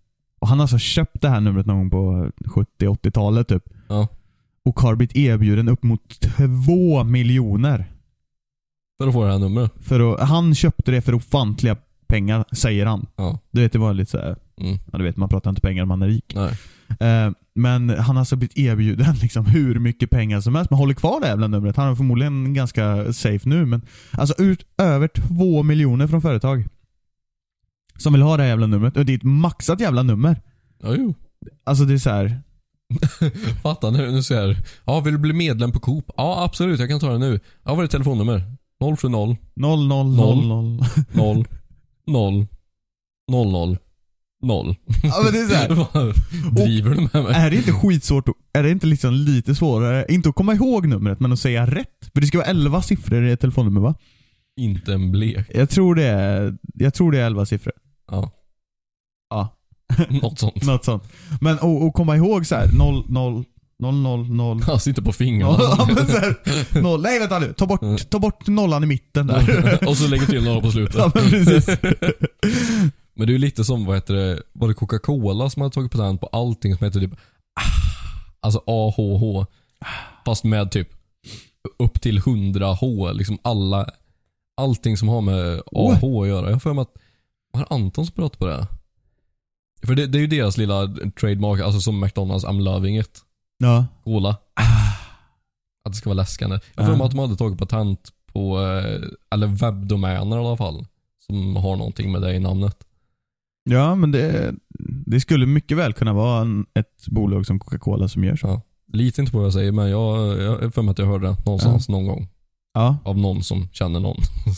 Och han har alltså köpt det här numret någon gång på sjuttio-åttiotalet typ. Ja. Och har blivit erbjuden upp mot två miljoner. För att få det här numret. För att, han köpte det för ofantliga pengar, säger han. Ja. Du vet, det var lite så här, Mm. ja, du vet, man pratar inte pengar om man är rik. Nej. Eh, men han har alltså blivit erbjuden liksom hur mycket pengar som helst. Man håller kvar det jävla numret. Han är förmodligen ganska safe nu. Men alltså ut över två miljoner från företag som vill ha det här jävla numret. Och det är ett maxat jävla nummer. Ja, jo. Alltså det är så här. Fatta nu, nu ser jag. Ja, vill du bli medlem på Coop? Ja, absolut, jag kan ta det nu. Ja, vad är det telefonnummer? noll sju noll noll noll noll noll noll noll noll noll noll. Ja, men det är så här. Driver du med mig? Är det inte skitsvårt? Är det inte liksom lite svårare? Inte att komma ihåg numret, men att säga rätt. För det ska vara elva siffror i ett telefonnummer, va? Inte en blek. Jag tror det är, jag tror det är elva siffror. Ja. Ja. Något sånt. Något sånt. Men att komma ihåg så här noll noll noll noll noll. Han sitter på fingrarna. Ja, men så här, noll. Nej, vänta nu. Ta bort, ta bort nollan i mitten där. Och så lägger till några på slutet. Ja, men precis. Men det är ju lite som, vad heter det, var det Coca-Cola som har tagit patent på allting som heter typ alltså A H H, fast med typ upp till hundra H, liksom alla allting som har med A H att göra. Jag får med att har Anton som pratar på det? För det, det är ju deras lilla trademark, alltså som McDonald's, I'm loving it. Ja. Cola. Att det ska vara läskande. Jag får med att de hade tagit patent på eller webbdomäner i alla fall som har någonting med det i namnet. Ja, men det, det skulle mycket väl kunna vara en, ett bolag som Coca-Cola som gör så. Ja. Lite inte på vad jag säger, men jag, jag är för mig att jag hörde det någonstans ja. någon gång. Ja. Av någon som känner någon.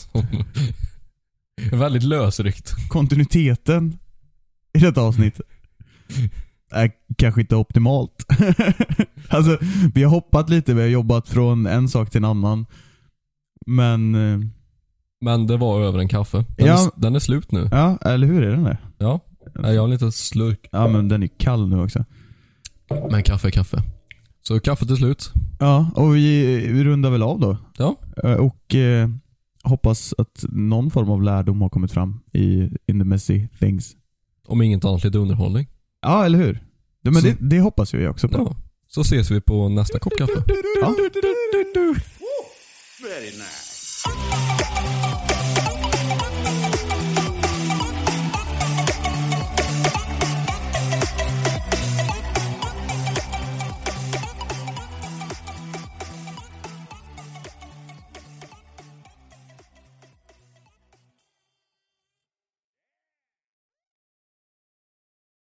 Väldigt lösryckt. Kontinuiteten i detta avsnitt är kanske inte optimalt. Alltså, vi har hoppat lite, vi har jobbat från en sak till en annan. Men Men det var över en kaffe. Den, ja, är, den är slut nu. Ja, eller hur är den där? Ja, jag har lite slurk. Ja, men den är kall nu också. Men kaffe är kaffe. Så kaffe till slut. Ja, och vi, vi rundar väl av då. Ja. Och eh, hoppas att någon form av lärdom har kommit fram i In the Messy Things. Om inget annat, lite underhållning. Ja, eller hur? Ja, men det, det hoppas vi också på. Ja. Så ses vi på nästa kopp kaffe. Ja. Very nice.